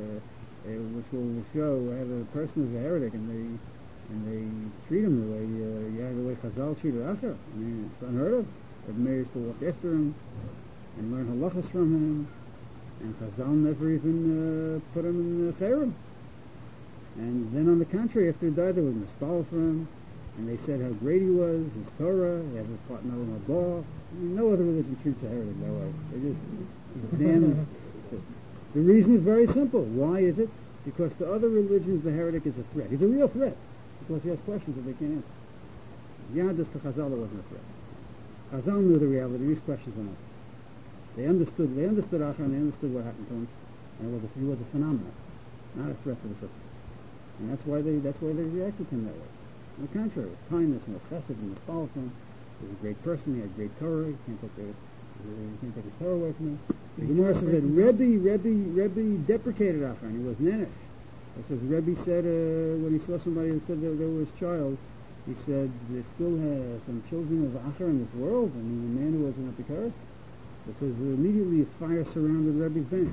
a person as a heretic, and they treat him the way Chazal treated Acher. I mean, it's unheard of. But Meir used to walk after him and learn halachas from him, and Chazal never even put him in the cherem. And then on the contrary, after he died, they would mispal for him, and they said how great he was, his Torah, he had his partner in the law. No other religion treats a heretic that way. They just damn. The reason is very simple. Why is it? Because to other religions, the heretic is a threat. He's a real threat, because he has questions that they can't answer. Yadus to Chazal wasn't a threat. Chazal knew the reality. These questions were not. They understood Acher, and they understood what happened to him, and he was a phenomenon, not a threat to the system. And that's why they reacted to him that way. On the contrary, with kindness and with chesed and with him, he was a great person. He had great Torah. You can't take his Torah away from him. The Gemara says that Rebbe deprecated Acher, and he was nenish. It says Rebbe said when he saw somebody that said that there was his child, he said there still has some children of Acher in this world, and the man who was an Apikoros. It says immediately a fire surrounded Rebbe's bench.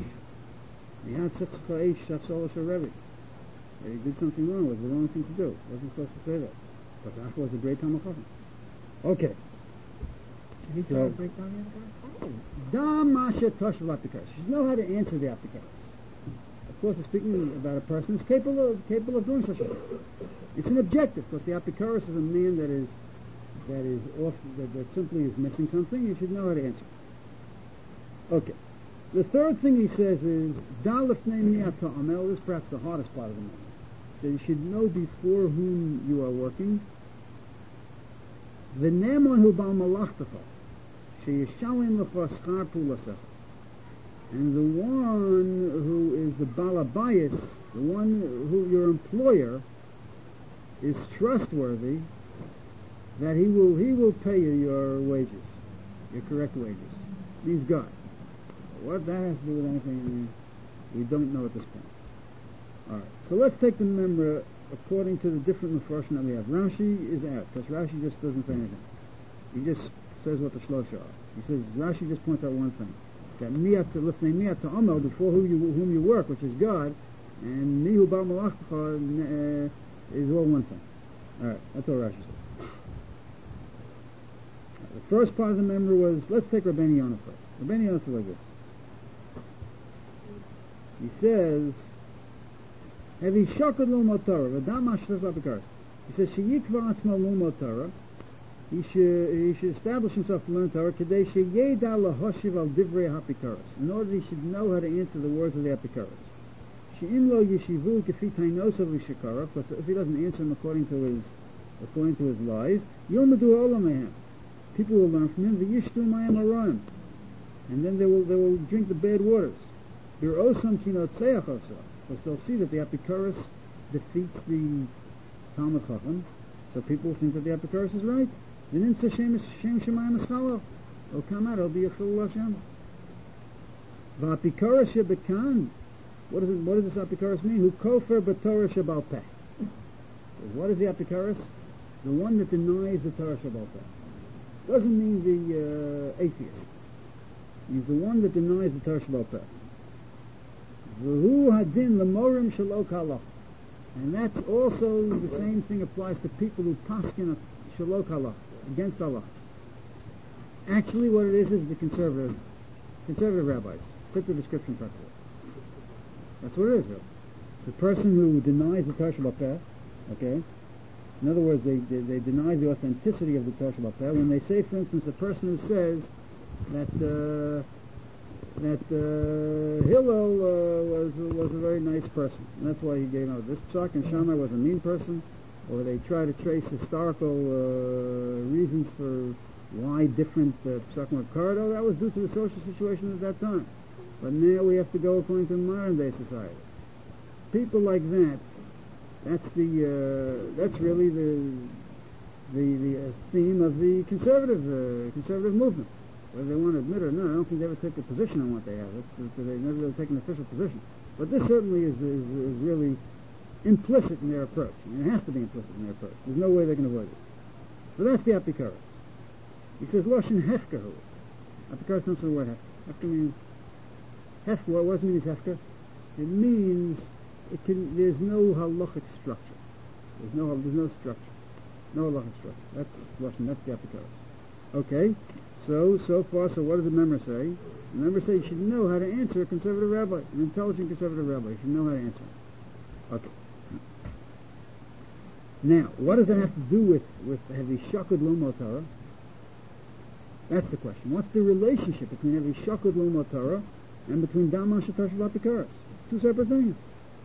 Rebbe. He did something wrong. It was the wrong thing to do. He wasn't supposed to say that. Because Acher was a great Talmid Chacham. Okay. Did he try to break down the Apikoros? Dam Masha Tosh Apikoros. You should know how to answer the Apikoros. Of course, it's speaking about a person who's capable of doing such a thing. It's an objective, because the Apikoros is a man that is off, that simply is missing something. You should know how to answer. Okay. The third thing he says is Dalif Ne'miyata Amel. This is perhaps the hardest part of the matter. So you should know before whom you are working. V'ne'mon hu bal malachtecha sheyishalim lecha schar pulasecha. And the one who is the balabayas, the one who your employer is trustworthy, that he will pay you your wages, your correct wages. Means God. What that has to do with anything, we don't know at this point. All right. So let's take the member according to the different Mefarshim that we have. Rashi is out, because Rashi just doesn't say anything. He just says what the Shlosha are. He says, Rashi just points out one thing. That miyat to amel, before whom you work, which is God, and mihu bar malachcha is all one thing. All right, that's all Rashi says. The first part of the member was, let's take Rabbeinu Yonah first. Rabbeinu Yonah says like this. He says, "Hevi shakad l'lmod Torah, v'dam ma'ashras l'apikoros." He says, "Sheyikva atzmo l'lmod Torah." He should establish himself to learn Torah. Kedei sheyeda lahoshiv al divrei hapikoros. In order he should know how to answer the words of the apikoros. She'im lo yeshivu kefi tainosav l'shakara. Because if he doesn't answer them according to his lies, yilmadu olam mehem. People will learn from him. V'yishtu mayim aroim. And then they will drink the bad waters. Because they'll see that the apikoros defeats the Talmud Chacham, so people think that the Apikoros is right. Then it's Shem Shemayim Eschalo. It'll come out, it'll be a Chilul Hashem. V'Apikoros shebekan. What does this Apikoros mean? Who kofer b'Torah shebal peh. What is the Apikoros? The one that denies the Torah shebal peh. Doesn't mean the atheist. He's the one that denies the Torah shebal peh. V'hu hadin l'morim shelo k'halach. And that's also the same thing applies to people who paskin shelo k'halach, against Allah. Actually, what it is the conservative rabbis. Fit the description perfectly. That's what it is, really. It's a person who denies the Torah shebal peh, okay? In other words, they deny the authenticity of the Torah shebal peh. When they say, for instance, a person who says that Hillel was a very nice person, and that's why he gave out this psak, and Shammai was a mean person, or they try to trace historical reasons for why different psakim were occurred. Oh, that was due to the social situation at that time. But now we have to go according to modern day society. People like that, that's really the theme of the conservative movement. Whether they want to admit it or not, I don't think they ever take a position on what they have. They've never really taken an official position. But this certainly is really implicit in their approach. I mean, it has to be implicit in their approach. There's no way they can avoid it. So that's the Apikoros. He says, Loshen Hefker. Apikoros comes from the word Hefker. Hefker means, what does it mean Hefker? It means, there's no halachic structure. There's no structure. No halachic structure. That's Loshen, that's the Apikoros. Okay. So far, what does the member say? The member says you should know how to answer a conservative rabbi, an intelligent conservative rabbi. You should know how to answer. Okay. Now, what does that have to do with Hevi Shakud Lomot Torah? That's the question. What's the relationship between Hevi Shakud Lomot Torah and between Dam Shatash V'Apikoros? Two separate things.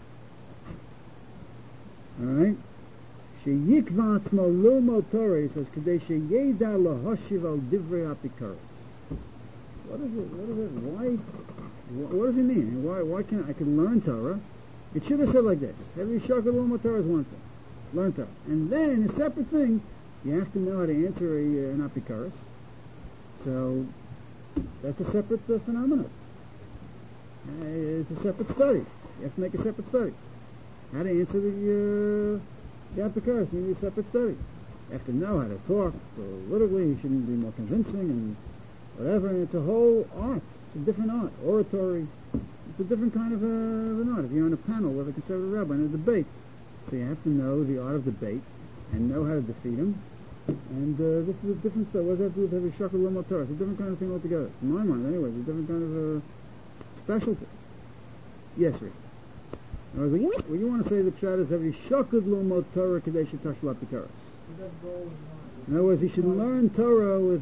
All right. Sheyikva atzmo Lomot Torah, he says, Kadei sheyeda lahoshiv al divrei Apikoros. What is it? Why? What does he mean? Why can't I can learn Torah? It should have said like this: Hevi Shakud Lomot Torah is one thing. Learn Torah. And then, a separate thing, you have to know how to answer an Apikoros. So, that's a separate phenomenon. It's a separate study. You have to make a separate study. How to answer the Apikoros needs a separate study. You have to know how to talk politically. You shouldn't be more convincing and whatever. And it's a whole art. It's a different art. Oratory. It's a different kind of an art. If you're on a panel with a conservative rabbi in a debate, so you have to know the art of debate and know how to defeat him. And this is a different stuff. What does that do with every Shakud Lomot Torah? It's a different kind of thing altogether. In my mind, anyway, it's a different kind of specialty. Yes, sir. What you want to say the Pshat is every Shakud Lomot Torah Kadei Shatash V'Apikoros. In other words, he should learn Torah with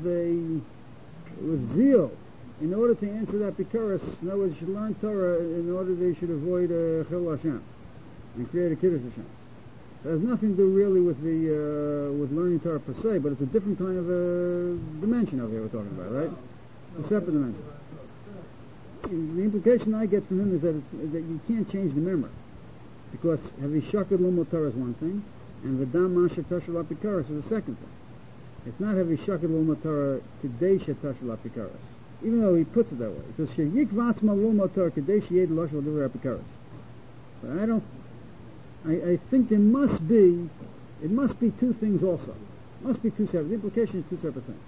zeal in order to answer that Apikoros. In other words, he should learn Torah in order they should avoid Chilul Hashem and create a Kiddush Hashem. It has nothing to do really with with learning Torah per se, but it's a different kind of dimension over here we're talking about, right? It's a separate dimension. The implication I get from him is that you can't change the memory, because Hevi Shakud Lomot Torah is one thing, and V'dam Masher Tashel Apikoros is the second thing. It's not Hevi Shakud Lomot Torah Kadei Shetashel Apikoros, even though he puts it that way. He says Sheyik V'atzma Lomot Torah Kadei Sheyed Loshel Divrei Apikoros. But I think it must be two things also. It must be two separate. The implication is two separate things.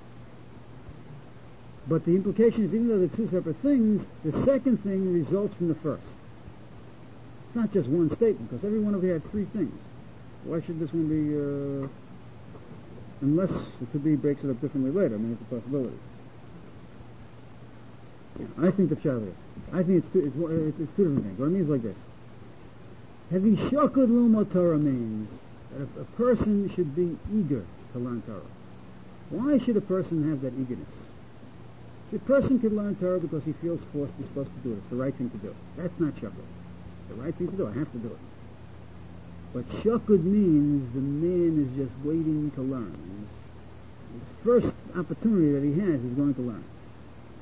But the implication is, even though they're two separate things, the second thing results from the first. It's not just one statement, because every one of you had three things. Why should this one be, unless it could be breaks it up differently later. I mean, it's a possibility. I think the pshat is. I think it's two different things. What it means is like this. Hevi Shakud Lomot Torah means that a person should be eager to learn Torah. Why should a person have that eagerness? See, a person could learn Torah because he feels forced, he's supposed to do it. It's the right thing to do. That's not Shakud. It's the right thing to do. I have to do it. But Shakud means the man is just waiting to learn. His first opportunity that he has, he's going to learn.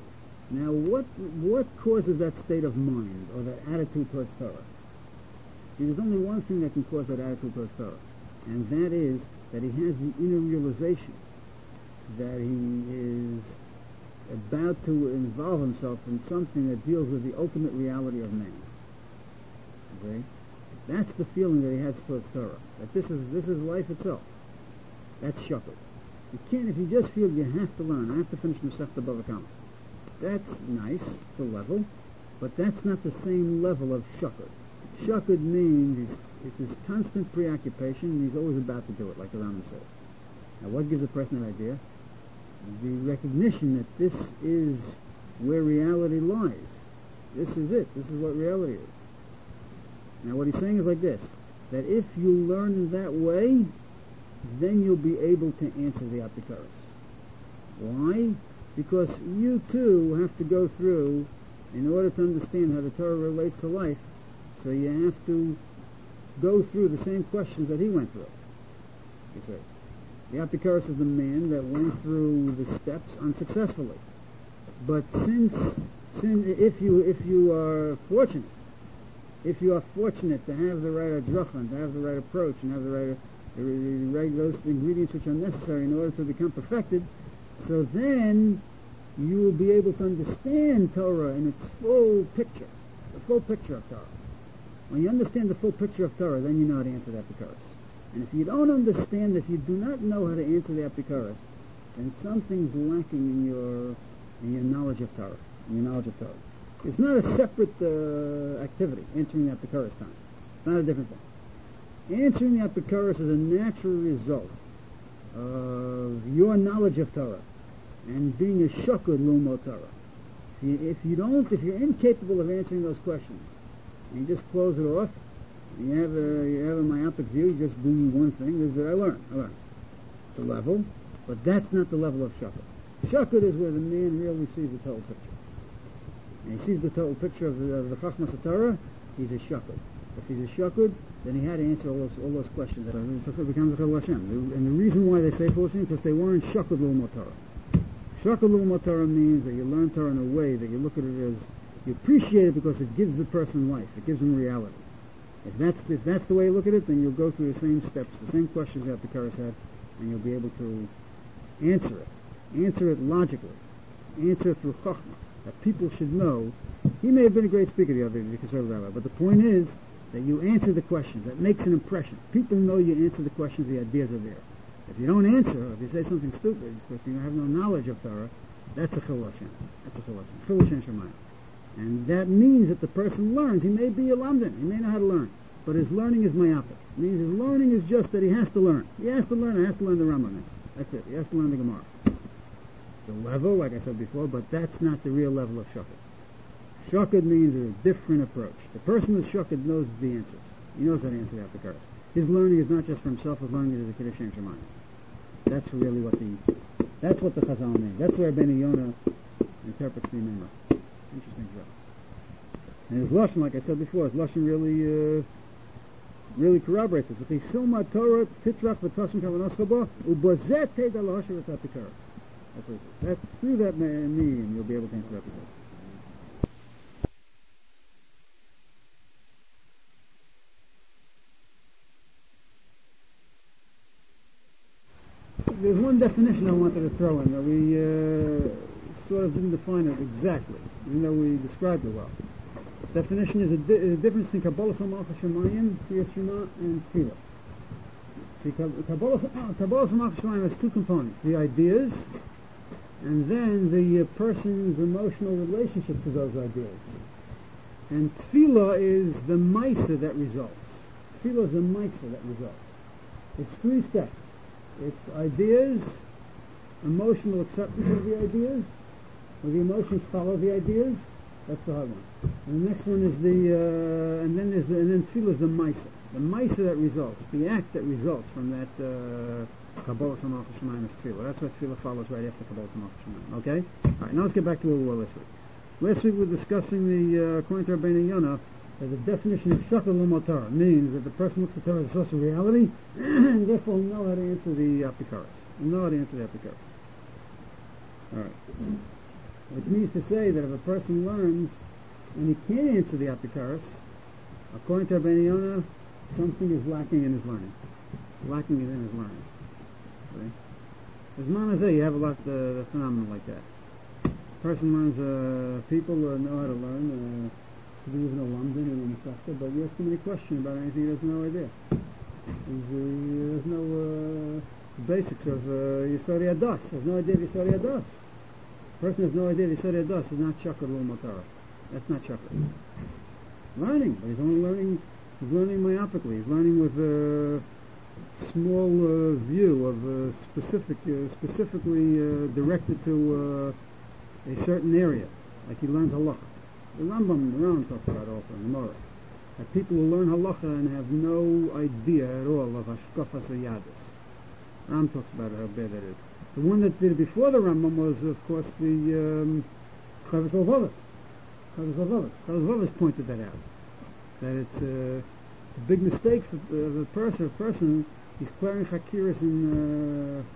Now, what causes that state of mind or that attitude towards Torah? See, there's only one thing that can cause that attitude towards Torah, and that is that he has the inner realization that he is about to involve himself in something that deals with the ultimate reality of man. Okay? That's the feeling that he has towards Torah. That this is life itself. That's shakul. You can't, if you just feel you have to learn, I have to finish Masechta Bava Kama. That's nice, it's a level, but that's not the same level of shakul. Shakul means it's his constant preoccupation, and he's always about to do it, like the Rambam says. Now, what gives a person that idea? The recognition that this is where reality lies. This is it. This is what reality is. Now, what he's saying is like this, that if you learn in that way, then you'll be able to answer the Apikaros. Why? Because you too have to go through, in order to understand how the Torah relates to life, so you have to go through the same questions that he went through. You see. The Apikaros is the man that went through the steps unsuccessfully. But since if you are fortunate to have the right adrachan, to have the right approach, and have the right those ingredients which are necessary in order to become perfected, so then you will be able to understand Torah in its full picture, the full picture of Torah. When you understand the full picture of Torah, then you know how to answer the Apikaros. And if you don't understand, if you do not know how to answer the Apikaros, then something's lacking in your knowledge of Torah. It's not a separate activity, answering the Apikaros time. It's not a different thing. Answering the Apikaros is a natural result of your knowledge of Torah and being a shakud l'umo Torah. If you're incapable of answering those questions, and you just close it off, and you have a myopic view, you just do one thing, this is what I learned. It's a level, but that's not the level of shakud. Shakud is where the man really sees the total picture. And he sees the total picture of the Chachmas of Torah, he's a shakud. If he's a shakud, then he had to answer all those questions. So it becomes a Chil Hashem. And the reason why they say Chil Hashem is because they weren't shakud l'umo Torah. Shakud l'umo Torah means that you learn Torah in a way that you look at it as, you appreciate it because it gives the person life, it gives him reality. If that's the way you look at it, then you'll go through the same steps, the same questions that the Apikaros had, and you'll be able to answer it. Answer it logically. Answer it through Chachma. That people should know. He may have been a great speaker, the conservative rabbi, but the point is that you answer the questions. That makes an impression. People know you answer the questions, the ideas are there. If you don't answer, if you say something stupid, because you have no knowledge of Torah, that's a Chil Hashem. Chil Hashem Shemayim. And that means that the person learns. He may be a London. He may know how to learn. But his learning is myopic. It means his learning is just that he has to learn. He has to learn the Rambam. That's it. He has to learn the Gemara. It's a level, like I said before, but that's not the real level of shakad. Shakad means a different approach. The person who's shakad knows the answers. He knows how to answer the Apikaros. His learning is not just for himself, his learning is a Kiddush Shem Shemayim. That's really that's what the Chazal means. That's where Ben Yonah interprets the Memra. Interesting job. And his Lashon, like I said before, his Lashon really corroborates this. With the Silma Torah, Titrach v'Tosim Kavanos Chaba, Ubozet Teda Lahasher et Apikaros. That's what it says. That's through that medium you'll be able to answer that Apikaros. There's one definition I wanted to throw in that we sort of didn't define it exactly, even though we described it well. Definition is a difference between Kabbalah Samach Shemayim, Kriyas Shema, and Tefillah. See, Kabbalah Samach Shemayim has two components: the ideas, and then the person's emotional relationship to those ideas. And Tefillah is the Maisa that results. Tefillah is the Maisa that results. It's three steps. It's ideas, emotional acceptance of the ideas, where the emotions follow the ideas. That's the hard one. And the next one is and then Tefillah is the Maisa that results, the act that results from that Kabbalah Samach Shemayim is Tefillah. That's what Tefillah follows right after Kabbalah Samach Shemayim. Okay? Alright, now let's get back to where we were last week. Last week we were discussing according to Rabbeinu Yonah, that the definition of shakad l'umo Torah means that the person looks at Torah as a source of reality, and therefore will know how to answer the Apikaros. Alright. Which means to say that if a person learns and he can't answer the Apikaros, According to Rabbeinu Yonah, something is lacking in his learning. Lacking in his learning. See? As Manazeh, you have a lot of phenomena like that. Person learns, people know how to learn, to be even a London and in Sefta, but you ask him any question about anything, he has no idea. He has no basics of Yisori Adas. He has no idea of Yisori Adas. A person has no idea of Yisori Adas is not Shakar L'Matara. That's not Shakar. Learning, but he's only learning, he's learning myopically. He's learning with a small view of specifically directed to a certain area, like he learns halacha. The Rambam talks about also in the Gemara that people who learn halacha and have no idea at all of hashkafas hayadis. Ram talks about how bad that is. The one that did it before the Rambam was, of course, the Chavis Lavavis. Chavis Lavavis pointed that out. That it's a big mistake for a person. He's clearing chakiris in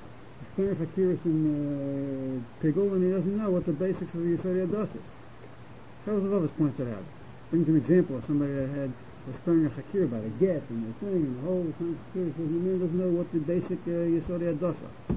Pigul, and he doesn't know what the basics of the Yisrael Adas is. Chavis Lavavis points that out. Brings an example of somebody that was clearing a chakir about a get and the thing and the whole time chakir. Says the man doesn't know what the basic Yisrael Adas are.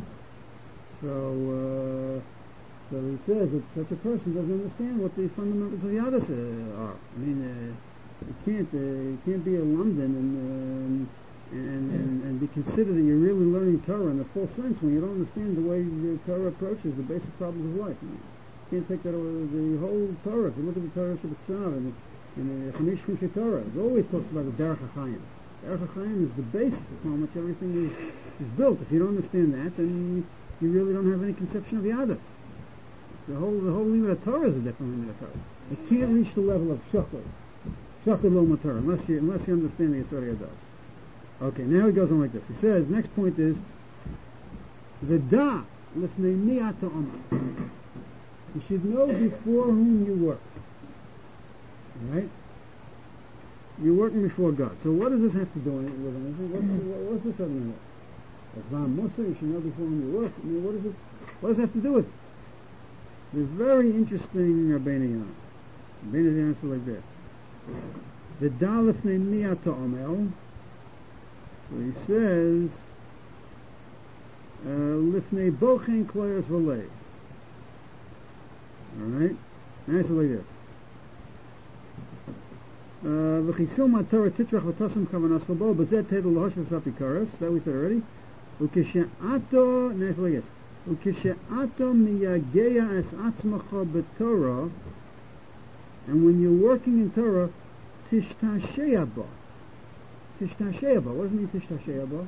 So he says that such a person doesn't understand what the fundamentals of Yadas are. I mean, you can't be a London and be considered that you're really learning Torah in the full sense when you don't understand the way the Torah approaches the basic problems of life. You can't take that over the whole Torah. If you look at the Torah Shabbat Tzav and the Chamish Chumshei Torah, it always talks about the Derech HaChaim. Derech HaChaim is the basis upon which everything is built. If you don't understand that, then you really don't have any conception of Yadas. The whole limit of Torah is a different limit of Torah. It can't reach the level of Shakar Lo Torah unless you understand the Yisrael Yadas. Okay, now he goes on like this. He says, next point is the Da Lifnei Mi'at Ha'amah. You should know before whom you work. Right? You're working before God. So what does this have to do with anything? What's this other thing? Vam Musa, you should know before whom you work. I mean, what does that have to do with it? It's very interesting Rabbeinu Yonah. Rabbeinu Yonah says like this. The Da Lifnei Mi'at Ha'amah. So he says, Lifnei Bochen Kloyos V'lei. Alright? And I say like this. V'chisil ma'torah titrach v'tosam kavanas v'bo b'zeh tedel l'hosh v'sapikaras. That we said already. U'kishe'ato, and I say like this. U'kishe'ato miyageya es atzmacha b'torah. And when you're working in Torah, tishtashea ba. Tishtashea ba. What does it mean tishtashea ba?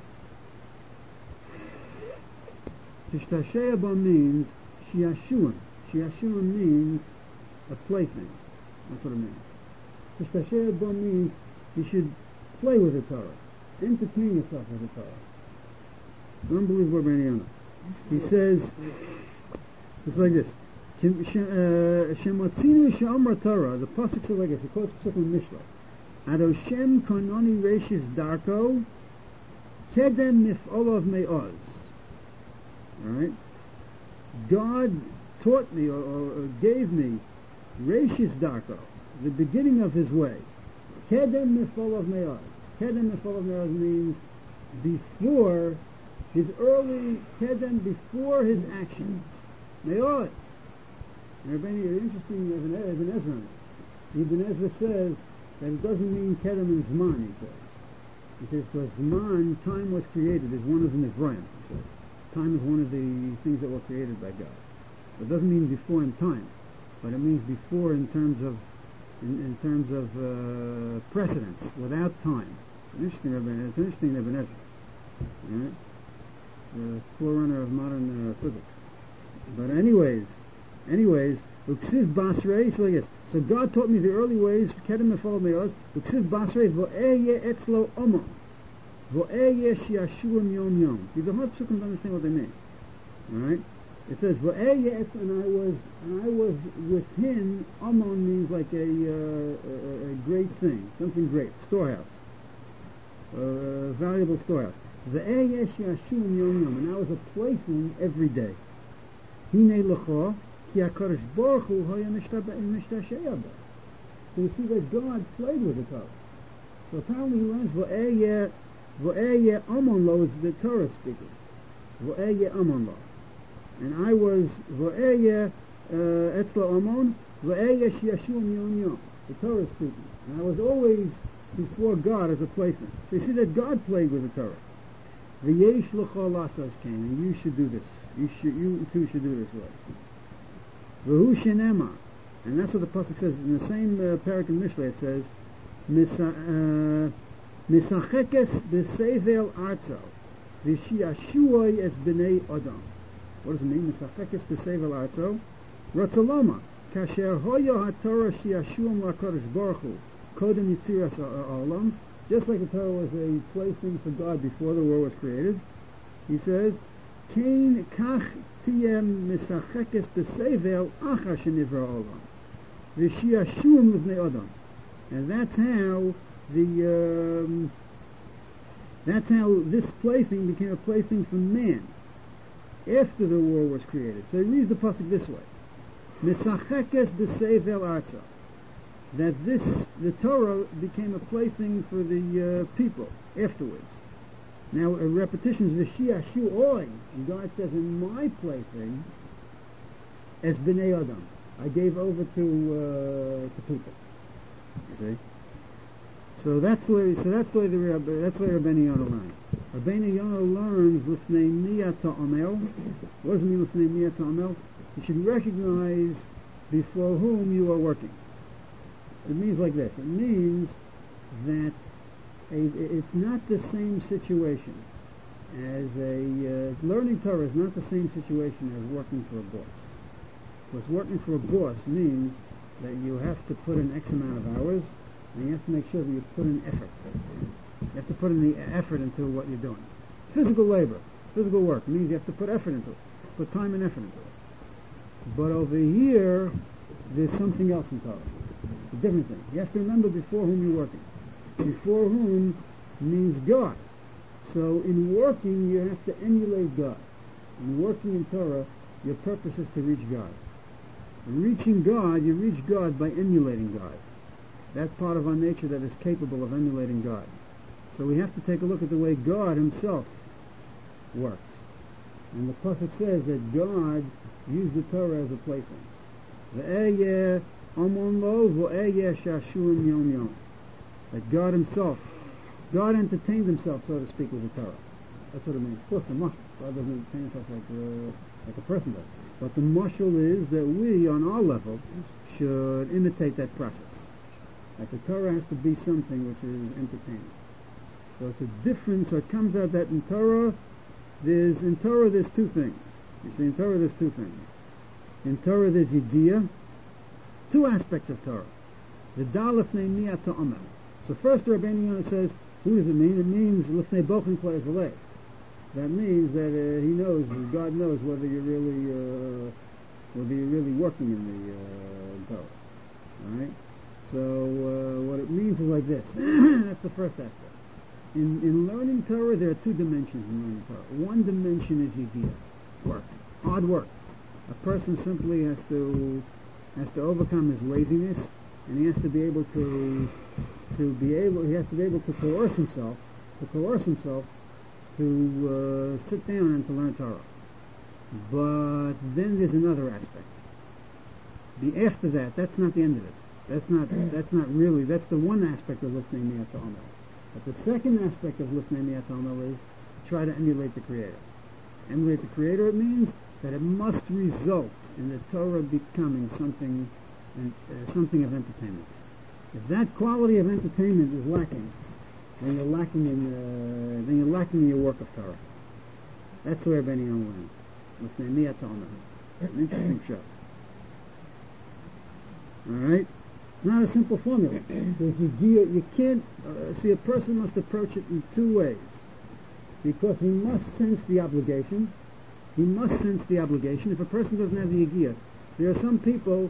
Tishtashea ba means shiashuan. Shiashuan means a plaything. That's what it means. Tishtashea ba means you should play with the Torah. Entertain yourself with the Torah. Unbelievable Rabbeinu Yonah. He says, it's like this. Shemotzinu she'omar Torah, the pasuk says like this, he quotes Pesach in Mishlei. Adoshem kononi reishis darko, kedem mif'olav me'oz. Alright? God taught me or gave me reishis darko, the beginning of his way. Kedem mif'olav me'oz. Kedem mif'olav me'oz means before his early, kedem, before his actions. Me'oz. Rabbeinu, interesting Ibn Ezra. Ibn Ezra says that it doesn't mean Kedem and Zman, he says. He says, because Zman, time was created, is one of the Nivraim, he says. Time is one of the things that were created by God. So it doesn't mean before in time, but it means before in terms of precedence, without time. It's an interesting Ibn Ezra. Right? The forerunner of modern physics. But anyways, Uksiv Basrei, so like this. So God taught me the early ways, Kedem Mefol Me'oz, Uksiv Basrei, Vo'eh Etzlo Omo, Vo'eh Shiashuam Yom Yom. These are hard to understand what they mean. Alright? It says, Vo'eh Etz, and I was with him, Omon means like a great thing, something great, storehouse, valuable storehouse. Vo'eh Shiashuam Yom Yom, and I was a plaything every day. Hine L'cho, so you see that God played with the Torah. So apparently he learns Vo'eye Amon Lo is the Torah speaking. Vo'eye Amon Lo. And I was Vo'eye Etzlo Amon, Vo'eye Shiashum Yom Yom. The Torah is speaking. And I was always before God as a plaything. So you see that God played with the Torah. V'yesh l'chol lasas came, and you should do this. You too should do this way. V'hu shenema, and that's what the pasuk says in the same parak in Mishlei. It says, "Misachekes b'sevel arzo, v'shiashuoi es b'nei Adam." What does it mean? Misachekes b'sevel arzo, ratzaloma, kasher hoyo haTorah shiashuam la'kodesh baruch hu, kodem yitziras ha'olam. Just like the Torah was a plaything for God before the world was created, he says, "Kain kach tiyem misachekes b'sevel achar shenivra olam, v'shiashum l'bnei Adam." And that's how this plaything became a plaything for man after the world was created. So he reads the pasuk this way: "Misachekes b'sevel arza." That the Torah became a plaything for the people afterwards. Now, a repetition is v'shiashu oy, and God says, in my plaything, as b'nei Adam, I gave over to people. You see? So that's the way Rabbeinu Yonah learns. Rabbeinu Yonah learns l'fnei miyat ta'amel. What does it mean l'fnei miyat ta'amel? You should recognize before whom you are working. It means like this. It means that it's not the same situation as learning Torah is not the same situation as working for a boss. Because working for a boss means that you have to put in X amount of hours, and you have to make sure that you put in effort. You have to put in the effort into what you're doing. Physical labor, physical work means you have to put effort into it, put time and effort into it. But over here, there's something else in Torah. A different thing. You have to remember before whom you're working. Before whom means God. So in working, you have to emulate God. In working in Torah, your purpose is to reach God. In reaching God, you reach God by emulating God. That's part of our nature that is capable of emulating God. So we have to take a look at the way God himself works. And the pasuk says that God used the Torah as a plaything. Ve'eyeh amon lo ve'eyeh shashuim yom yom. That God himself, God entertained himself, so to speak, with the Torah. That's what it means. Of course, the mashal. God doesn't entertain himself like a person does. But the mashal is that we, on our level, should imitate that process. Like the Torah has to be something which is entertaining. So it's a difference. So it comes out that in Torah there's two things. You see, in Torah there's two things. In Torah there's Yediyah, two aspects of Torah. The Da Lefnei Miyat Ta'amel. So first Rabbeinu Yonah says, who does it mean? It means Lefnei Bochen Klei V'lei. That means that he knows, God knows whether you're really working in the Torah. All right. So what it means is like this. That's the first aspect. In learning Torah, there are two dimensions in learning Torah. One dimension is Yediyah, work, hard work. A person simply has to overcome his laziness, and he has to be able to coerce himself to sit down and to learn Torah. But then there's another aspect. After that, that's not the end of it. That's not really. That's the one aspect of Lifnei Miyat Ta'amel. But the second aspect of Lifnei Miyat Ta'amel is try to emulate the Creator. Emulate the Creator, it means that it must result in the Torah becoming something of entertainment. If that quality of entertainment is lacking, then you're lacking in your work of Torah. That's where Rabbeinu Yonah learns. Lifnei Miyat Ta'amel. An interesting show. All right. Not a simple formula. You can't see. A person must approach it in two ways, because he must sense the obligation. If a person doesn't have the yigiyah, there's some people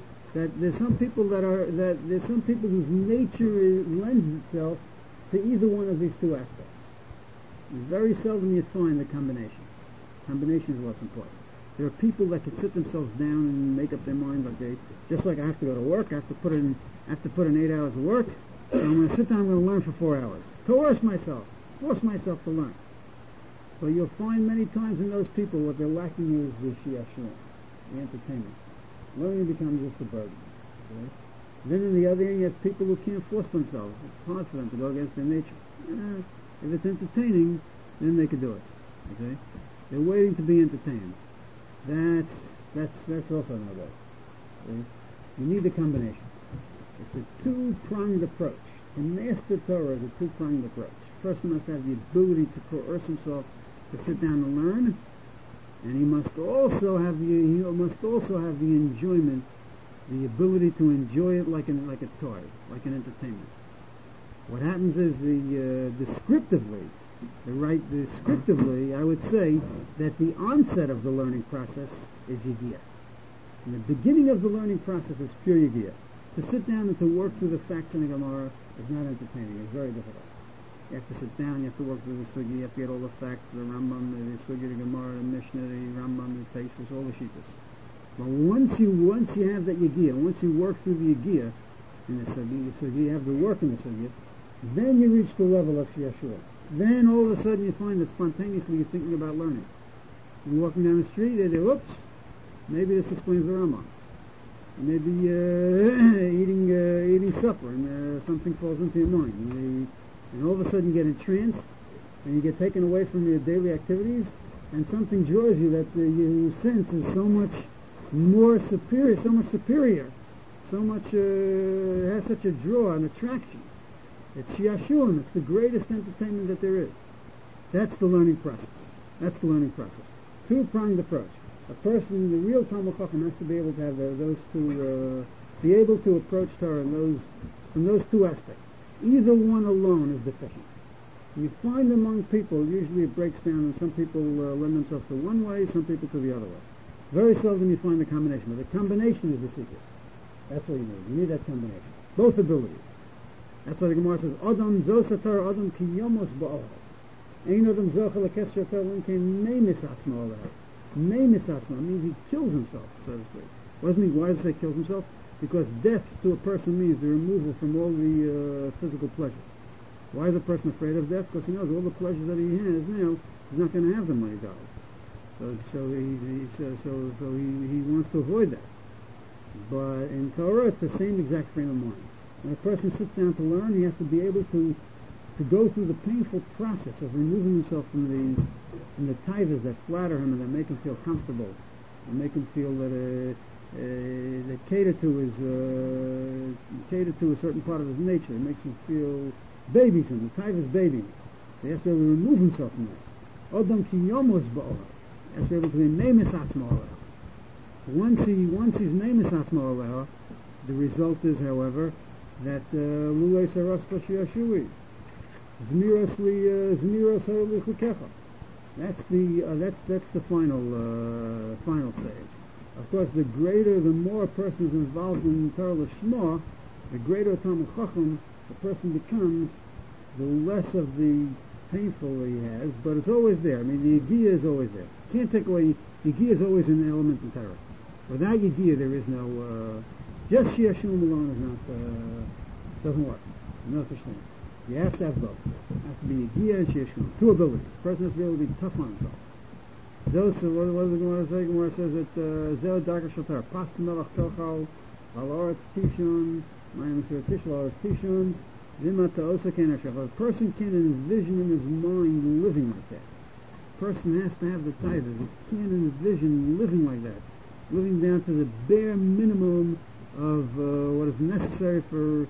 whose nature lends itself to either one of these two aspects. Very seldom you find the combination. Combination is what's important. There are people that can sit themselves down and make up their mind, just like I have to go to work, I have to put in 8 hours of work, So I'm going to sit down, I'm going to learn for 4 hours. Coerce myself, force myself to learn. But you'll find many times in those people what they're lacking is the shiashua, the entertainment. Learning becomes just a burden. Okay? Then on the other hand, you have people who can't force themselves. It's hard for them to go against their nature. If it's entertaining, then they can do it. Okay? They're waiting to be entertained. That's also no good. Okay? You need a combination. It's a two-pronged approach. To master Torah is a two-pronged approach. First, he must have the ability to coerce himself to sit down and learn, and he must also have the enjoyment, the ability to enjoy it like a toy, like an entertainment. What happens is descriptively, I would say that the onset of the learning process is Yigiyah. And the beginning of the learning process is pure Yigiyah. To sit down and to work through the facts in the Gemara is not entertaining. It's very difficult. You have to sit down, you have to work through the Sugi, you have to get all the facts, the Rambam, the Sugi, the Gemara, the Mishnah, the Rambam, the Taisus, all the Shittas. But once you have that Yigiyah, once you work through the Yigiyah in the Sugi, you have the work in the Sugi, then you reach the level of Shiyashua. Then all of a sudden you find that spontaneously you're thinking about learning. You're walking down the street, they do, oops, maybe this explains the Rambam. Maybe eating supper, and something falls into your mind. And all of a sudden you get entranced, and you get taken away from your daily activities, and something draws you that you sense is so much more superior, so much has such a draw, an attraction. It's Shiyashun, it's the greatest entertainment that there is. That's the learning process. Two-pronged approach. A person, the real Talmid Chacham, has to be able to have those two, be able to approach Torah from those two aspects. Either one alone is deficient. You find among people, usually it breaks down, and some people lend themselves to one way, some people to the other way. Very seldom you find the combination, but the combination is the secret. That's what you need. You need that combination. Both abilities. That's why the Gemara says, Adam zosatar Adam ki yomos ba'al. Ein Adam zocha lekesher Torah l'kein meimis atzma oleh. Meimis atzma means he kills himself, so to speak. What does it mean? Why does it say kills himself? Because death to a person means the removal from all the physical pleasures. Why is a person afraid of death? Because he knows all the pleasures that he has now, he's not going to have them when he dies. So he wants to avoid that. But in Torah, it's the same exact frame of mind. When a person sits down to learn, he has to be able to go through the painful process of removing himself from the taivas that flatter him and that make him feel comfortable, and make him feel that cater to a certain part of his nature. It makes him feel babies him. The taivas baby him. So he has to be able to remove himself from that. Odom ki yomos ba'olah. He has to be able to be meimis atzma oleh. Once he's meimis atzma oleh, the result is, however, that lulei saras l'shiyashui. Zmiros lichukecha. That's the final stage. Of course, the more a person is involved in Torah Lishma, the greater Talmid Chacham the person becomes, the less of the painful he has. But it's always there. I mean, the Yigiyah is always there. You can't take away. Yigiyah is always an element in Torah. Without Yigiyah, there is no. Just Shiyashum alone is not. Doesn't work. No such thing. You have to have both. It has to be Yigiyah and Shiyashum. Two abilities. The person has to be able to be tough on himself. Those, what does the Gemara say? The Gemara says that Zeh Darka Shatar Pas Melach Tochal Al Oretz Tishon Mayim Sur Tishal Oretz Tishon Zimata Osa Ken Hashem. A person can't envision in his mind living like that. A person has to have the titles. He can't envision living like that, living down to the bare minimum of what is necessary for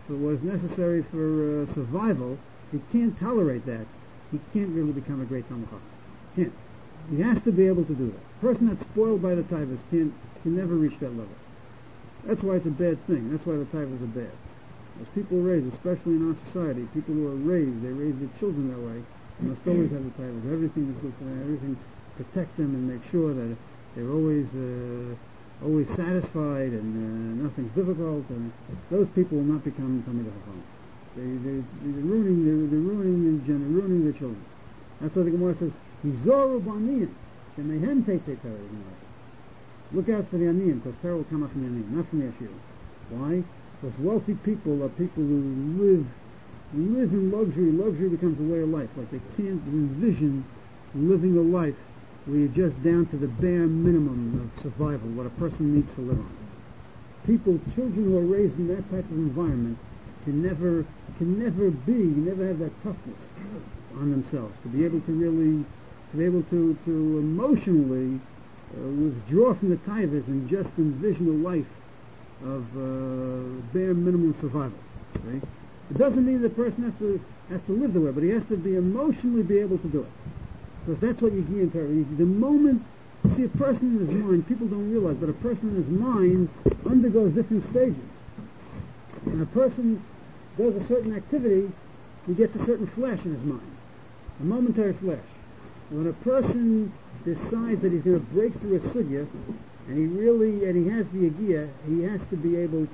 survival. He can't tolerate that. He can't really become a great Talmid Chacham. Can't. He has to be able to do that. A person that's spoiled by the taivas can never reach that level. That's why it's a bad thing. That's why the taivas are bad. As people are raised, especially in our society, people who are raised, they raise their children that way. They must always have the taivas. Everything is good for them. Everything protect them and make sure that they're always satisfied and nothing's difficult. And those people will not become Talmid Chacham. They're ruining their children. That's why the Gemara says, Hizoru b'aniyim, shemehem teitzei Torah. Look out for the aniyim, because Torah will come up from the aniyim, not from the Yeshua. Why? Because wealthy people are people who live in luxury. Luxury becomes a way of life. Like they can't envision living a life where you're just down to the bare minimum of survival, what a person needs to live on. Children who are raised in that type of environment can never have that toughness on themselves to be able to emotionally withdraw from the taivas and just envision a life of bare minimum survival. Okay? It doesn't mean the person has to live the way, but he has to be emotionally be able to do it, because that's what you give Torah. The moment you see a person in his mind, people don't realize, but a person in his mind undergoes different stages. When a person does a certain activity, he gets a certain flash in his mind, a momentary flash. When a person decides that he's going to break through a sugya, and he has the idea, he has to be able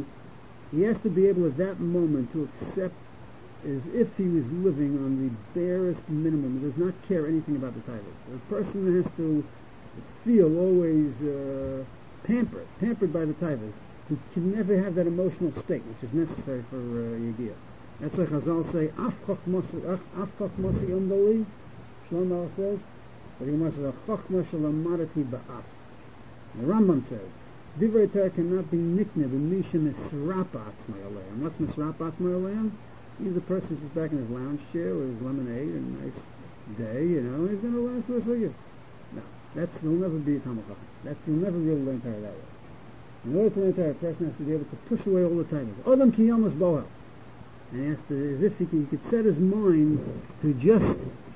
at that moment to accept as if he was living on the barest minimum. He does not care anything about the titles. A person has to feel always pampered by the titles. He can never have that emotional state which is necessary for Yegiyah. That's why Chazal say, Af Chochmasi Umdali, Shlomo says, but he must have a Chochma Shalamarati Ba'af. The Rambam says, Divrei Torah cannot be nikne b'misha misrapa atzmai aleim. What's misrapa atzmai aleim? He's a person who's back in his lounge chair with his lemonade and a nice day, and he's going to learn through a sugya. No, he'll never be a Talmud Chacham. He'll never really learn Torah that way. In order to learn Torah, a person has to be able to push away all the titles. Odam ki yomas boel. And he has to, as if he could set his mind to just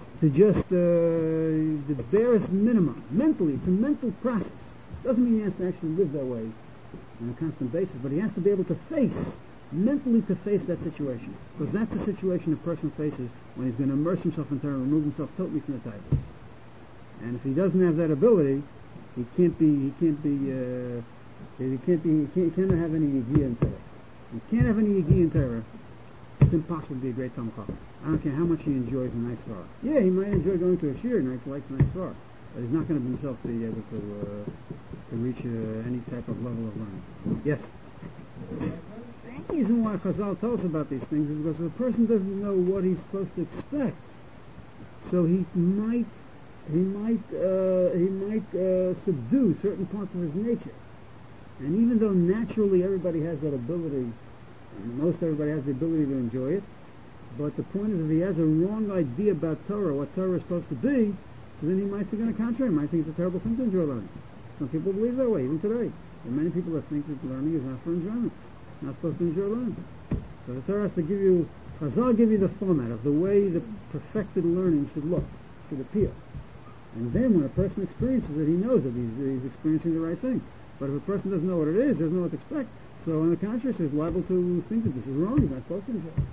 the barest minimum. Mentally, it's a mental process. Doesn't mean he has to actually live that way on a constant basis, but he has to be able to mentally face that situation, because that's the situation a person faces when he's going to immerse himself in Torah and remove himself totally from the titles. And if he doesn't have that ability, he cannot have any yigiyah in Torah. He can't have any yigiyah in Torah. It's impossible to be a great Talmud Chacham. I don't care how much he enjoys a nice svara. Yeah, he might enjoy going to a shir, and he likes a nice svara, but he's not going to himself be able to reach any type of level of learning. Yes? The reason why Chazal tells us about these things is because if a person doesn't know what he's supposed to expect, so he might subdue certain parts of his nature. And even though naturally everybody has that ability, and most everybody has the ability to enjoy it, but the point is, if he has a wrong idea about Torah, what Torah is supposed to be, so then he might think on the contrary. He might think it's a terrible thing to enjoy learning. Some people believe that way, even today. There are many people that think that learning is not for enjoyment. Not supposed to enjoy learning. So the Torah has to Chazal give you the format of the way the perfected learning should look, should appear. And then when a person experiences it, he knows that he's experiencing the right thing. But if a person doesn't know what it is, doesn't know what to expect, so on the contrary, he's liable to think that this is wrong, he's not supposed to enjoy it.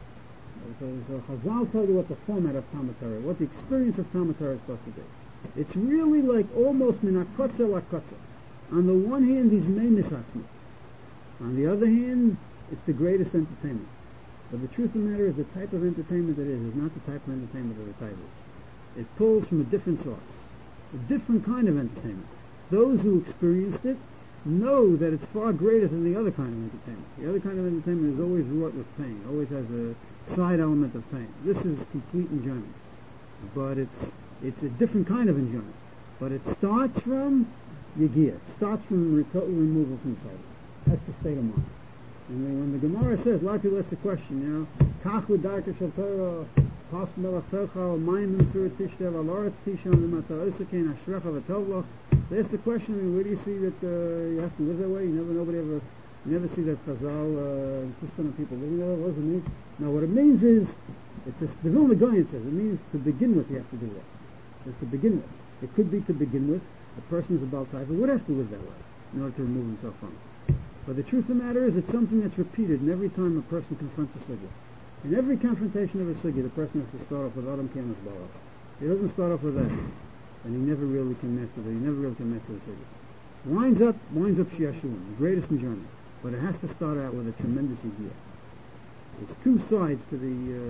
So Chazal tell you what the format of Talmud Torah, what the experience of Talmud Torah is supposed to be. It's really like almost min hakotza lakotza. On the one hand, he's meimis atzmi. On the other hand, it's the greatest entertainment. But the truth of the matter is, the type of entertainment it is not the type of entertainment that the type is. It pulls from a different source, a different kind of entertainment. Those who experienced it know that it's far greater than the other kind of entertainment. The other kind of entertainment is always wrought with pain, always has a side element of pain. This is complete enjoyment. But it's a different kind of enjoyment. But it starts from Yegiyah. It starts from total removal from the title. That's the state of mind. And when the Gemara says, a lot of people ask the question, Kachu Darka Shel Torah, Pas Melach Tocha, Mayim Sur Tishtel, Aloretz Tishon, Lemata Osakein, Ashrecha V'Tovloch. They ask the question, where do you see that you have to live that way? You never see that Chazal insist on people living that way. What does it mean? Now what it means is, the Vilna Gaon says, it means to begin with you have to do that. It's to begin with. It could be to begin with, a person is a Baal Taifa would have to live that way in order to remove himself from it. But the truth of the matter is, it's something that's repeated in every time a person confronts a sugya. In every confrontation of a sugya, the person has to start off with Adam Kemas Baal. He doesn't start off with that, and he never really can master it. He never really can master the sugya. Winds up Shiashuim, the greatest enjoyment. But it has to start out with a tremendous idea. It's two sides to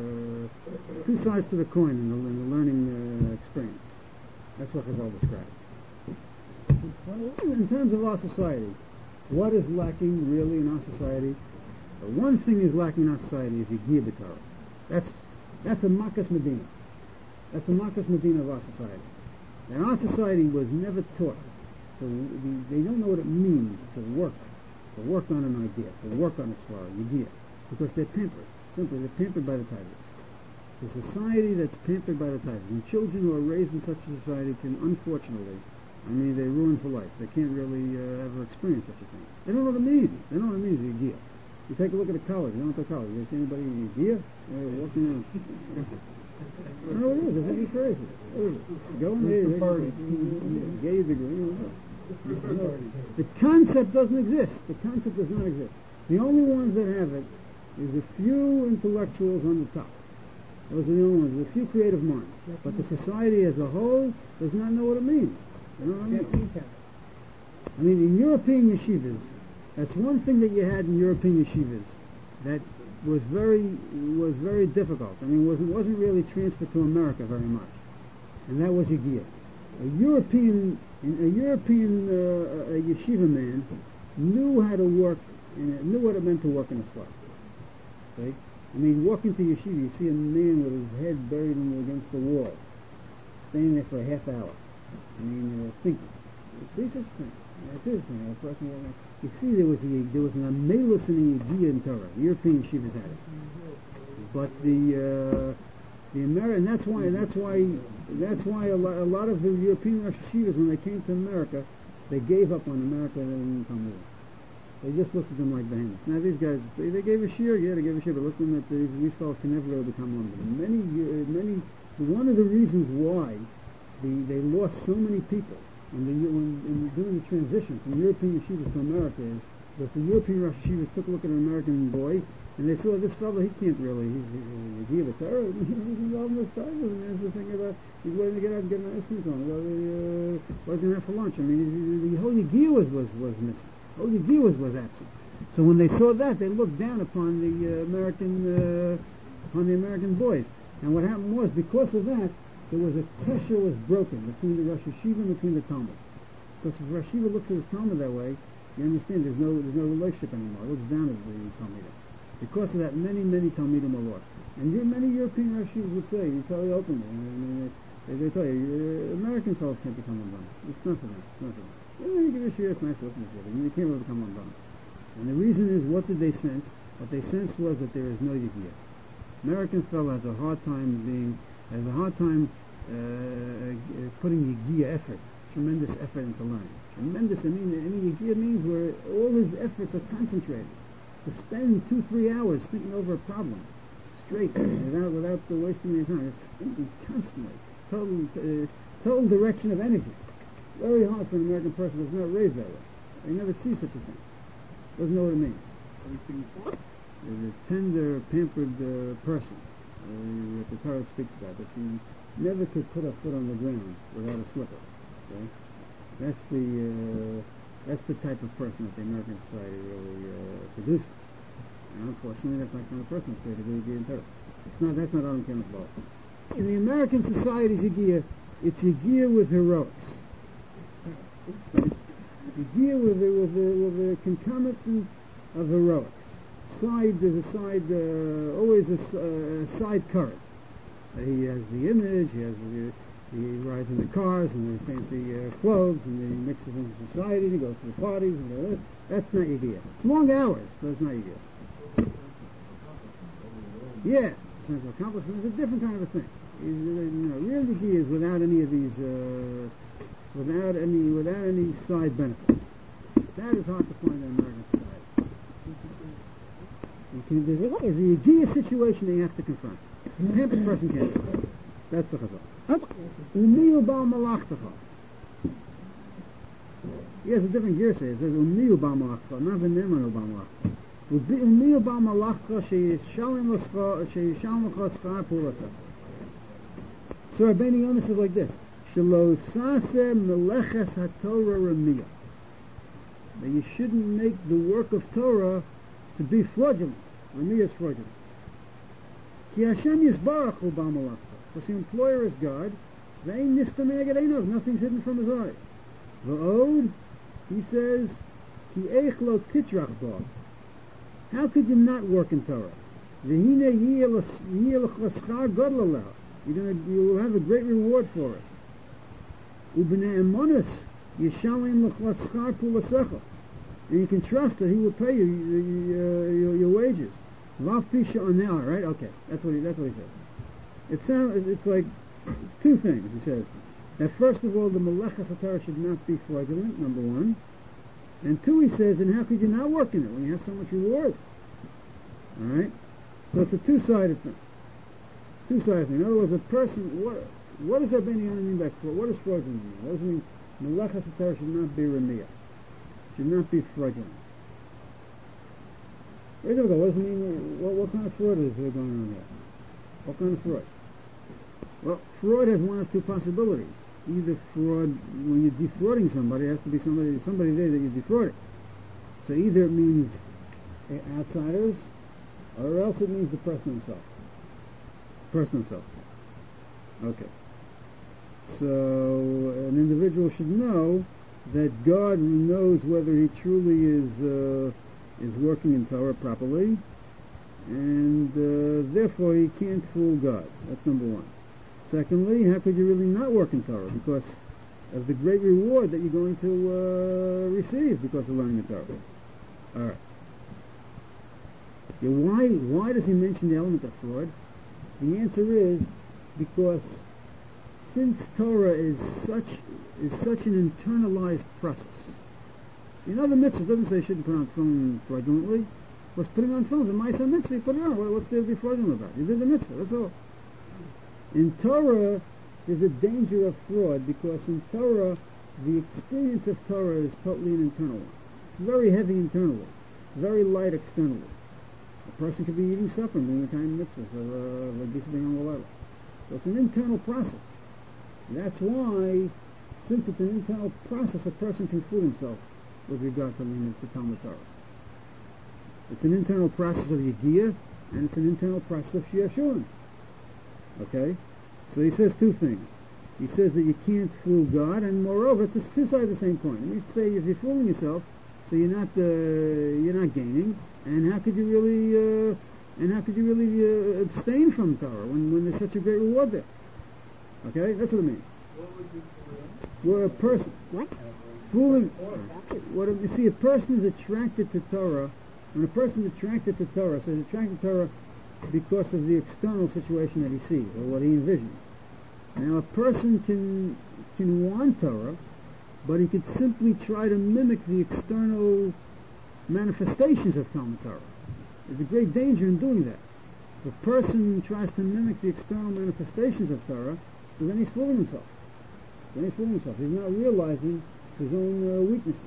the coin in the learning experience. That's what Chazal described. In terms of our society, what is lacking really in our society But one thing is lacking in our society is Yigiyah B'Torah. That's a Makas Medina. That's a Makas Medina of our society. And our society was never taught. So they don't know what it means to work on an idea, to work on a svara, Yigiyah, because they're pampered. Simply, they're pampered by the titles. It's a society that's pampered by the titles. And children who are raised in such a society can, unfortunately, they're ruined for life. They can't really ever experience such a thing. They don't know what it means. They don't know what it means, Yigiyah. You take a look at a college. You don't go to college. You see anybody in Yigiyah? Walking around. I know what it is. It's really crazy. Go in there. Get your degree. The concept doesn't exist. The concept does not exist. The only ones that have it is a few intellectuals on the top. Those are the only ones. A few creative minds. But the society as a whole does not know what it means. You know what I mean? In European yeshivas, that's one thing that you had in European yeshivas that was very difficult. Wasn't really transferred to America very much, and that was Yigiyah. A European yeshiva man knew how to work, knew what it meant to work in a slum. Okay? Walk into yeshiva, you see a man with his head buried against the wall, standing there for a half hour. Thinking. You see such a thing. That's his thing. You see, there was an amelus in the Yigiyah in Torah. The European yeshivas had it, but the American. That's why a lot of the European Rosh Yeshivas, when they came to America, they gave up on America and they didn't come with it. They just looked at them like behemoths. Now these guys, they gave a shear, they gave a shear, but look at them, these fellows can never really become one of them. One of the reasons why they lost so many people when doing the transition from European yeshivas to America is that the European Rosh Yeshivas took a look at an American boy and they saw this fellow, he can't really, he's a terror, he's involved in this time, and there's the thing about, he's waiting to get out and get an ice cream cone, what are you going to have for lunch? The whole Yigiyah was missing. The whole Yigiyah was absent. So when they saw that, they looked down upon the American boys. And what happened was, because of that, there was a pressure was broken between the Rosh Yeshiva and between the Talmud. Because if Rosh Yeshiva looks at his Talmud that way, you understand there's no relationship anymore. It looks down at the Talmudim. Because of that, many Talmudim are lost. And many European Rosh Yeshivas would say, you tell you openly, they tell you, American fellows can't become undone. It's not for them. It's not for them. You give a share, it's nice to listen to it. You can't really become undone. And the reason is, what did they sense? What they sensed was that there is no Yigiyah. American fellow has a hard time putting Yigiyah effort, tremendous effort into learning. Tremendous, Yigiyah means where all his efforts are concentrated. To spend 2-3 hours thinking over a problem, straight, without wasting any time. It's thinking constantly. Total direction of energy. Very hard for an American person who's not raised that way. They never see such a thing. Doesn't know what it means. There's a tender, pampered person that the Torah speaks about, that she never could put her foot on the ground without a slipper. Okay? That's the type of person that the American society really produces. And unfortunately, that's not the kind of person that's created Yigiyah in Torah. That's not Adam Kenneth Law. In the American society's Yigiyah, it's Yigiyah with heroics. Yigiyah with the concomitant of heroics. There's always a side current. He has the image, he rides in the cars and the fancy clothes, and he mixes into society, he goes to the parties, and that's not Yigiyah. It's long hours, but it's not Yigiyah. Yeah, sense of accomplishment is a different kind of a thing. Real Yigiyah is without any of these, without any side benefits. That is hard to find in American society. There's a Yigiyah situation that you have to confront. A pampered person can't do it. That's the chazal. Umiyu bal malachtecha. He has a different gear say. It says Umiyu bal malachtecha, not v'nemanu bal malachtecha. Umiyu bal malachtecha sheyishalem l'cha schar purasa. So Rabbeinu Yonah says like this: Shelo saseh meleches haTorah remiyah. That you shouldn't make the work of Torah to be fraudulent. Remiyah is fraudulent. Ki Hashem yisbarach hu bal malachta. Because the employer is God. Ve'ein nistam me'eged einav. Nothing's hidden from his eyes. V'od, he says, ki eich lo titrach bo. How could you not work in Torah? You'll have a great reward for it. And you can trust that he will pay you your wages. Right? Okay, that's what he says. It's like two things. He says that first of all, the Melechas HaTorah should not be fraudulent. Number one, and two, he says, and how could you not work in it when you have so much reward? All right. So it's a two-sided thing. In other words, a person. What does Rabbeinu Yonah mean by fraud? What does fraudulent mean? What does it mean? Melechas HaTorah should not be remiyah. Should not be fraudulent. Very difficult. What does it mean? What kind of fraud is going on here? What kind of fraud? Well, fraud has one of two possibilities. Either fraud, when you're defrauding somebody, it has to be somebody there that you're defrauding. So either it means outsiders, or else it means the person himself. Okay. So an individual should know that God knows whether he truly is working in Torah properly, and therefore he can't fool God. That's number one. Secondly, how could you really not work in Torah? Because of the great reward that you're going to receive because of learning the Torah. All right. Why does he mention the element of fraud? The answer is because since Torah is such an internalized process. You know, the mitzvah doesn't say you shouldn't put on film fraudulently. What's putting on film? The Ma'aseh mitzvah, you put it on. What's there to be fraudulent about? You did the mitzvah, that's all. In Torah, there's a danger of fraud because in Torah, the experience of Torah is totally an internal one. It's very heavy internally, very light externally. A person could be eating supper and doing the kind of mitzvahs of like this being on the level. So it's an internal process. That's why, since it's an internal process, a person can fool himself with regard to learning the Talmud Torah. It's an internal process of Yediyah, and it's an internal process of Shiashuin. Okay? So he says two things. He says that you can't fool God, and moreover, it's two sides of the same coin. And you say if you're fooling yourself, so you're not gaining, and how could you really abstain from Torah when there's such a great reward there? Okay, that's what it means. What would you Where a person fooling. What you see, a person is attracted to Torah. When a person is attracted to Torah, so he's attracted to Torah because of the external situation that he sees or what he envisions. Now, a person can want Torah, but he could simply try to mimic the external manifestations of Talmud Torah. There's a great danger in doing that. If a person tries to mimic the external manifestations of Torah, so then he's fooling himself. He's not realizing his own weaknesses.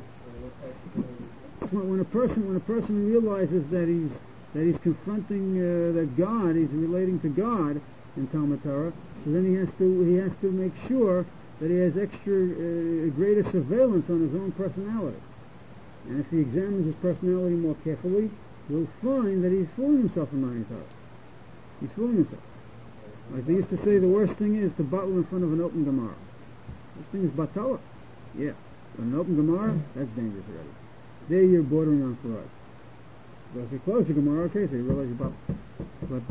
When a person realizes that he's confronting that God, he's relating to God in Talmud Torah, so then he has to make sure that he has extra greater surveillance on his own personality. And if he examines his personality more carefully, he'll find that he's fooling himself in learning Torah. He's fooling himself. Like they used to say, the worst thing is to bottle in front of an open Gemara. This thing is batala. Yeah. An open Gemara, that's dangerous already. There you're bordering on fraud. Because you close the Gemara, okay, so you realize you bottle. But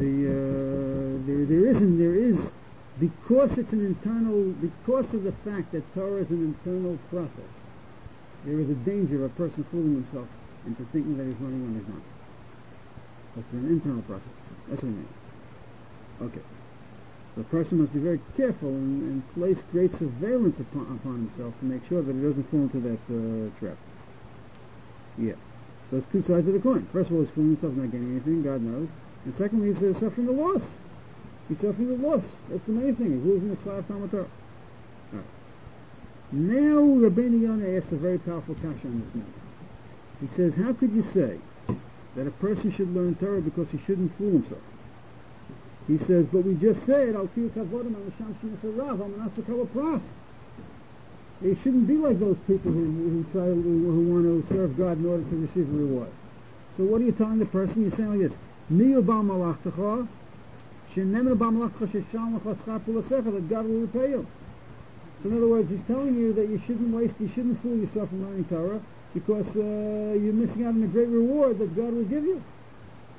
there is, because it's an internal, because of the fact that Torah is an internal process, there is a danger of a person fooling himself into thinking that he's running when he's not. It's an internal process. That's what it means. Okay. So a person must be very careful and place great surveillance upon himself to make sure that he doesn't fall into that trap. Yeah. So it's two sides of the coin. First of all, he's fooling himself, not getting anything, God knows. And secondly, he's suffering a loss. He's suffering a loss. That's the main thing. He's losing his five Talmud Torah. All right. Now, Rabbeinu Yonah asks a very powerful kasha on this matter. He says, how could you say that a person should learn Torah because he shouldn't fool himself? He says, but we just said, Al Kiyu Kavodim Al Sham Shemasa Rav Al Manasa Kol Pras. They shouldn't be like those people who want to serve God in order to receive a reward. So what are you telling the person? You're saying like this: Miyu Bal Malachtecha, Shenemenu Bal Malachtecha Shesham L'Chaschar Pulasecha, that God will repay you. So in other words, he's telling you that you shouldn't fool yourself in learning Torah because you're missing out on a great reward that God will give you.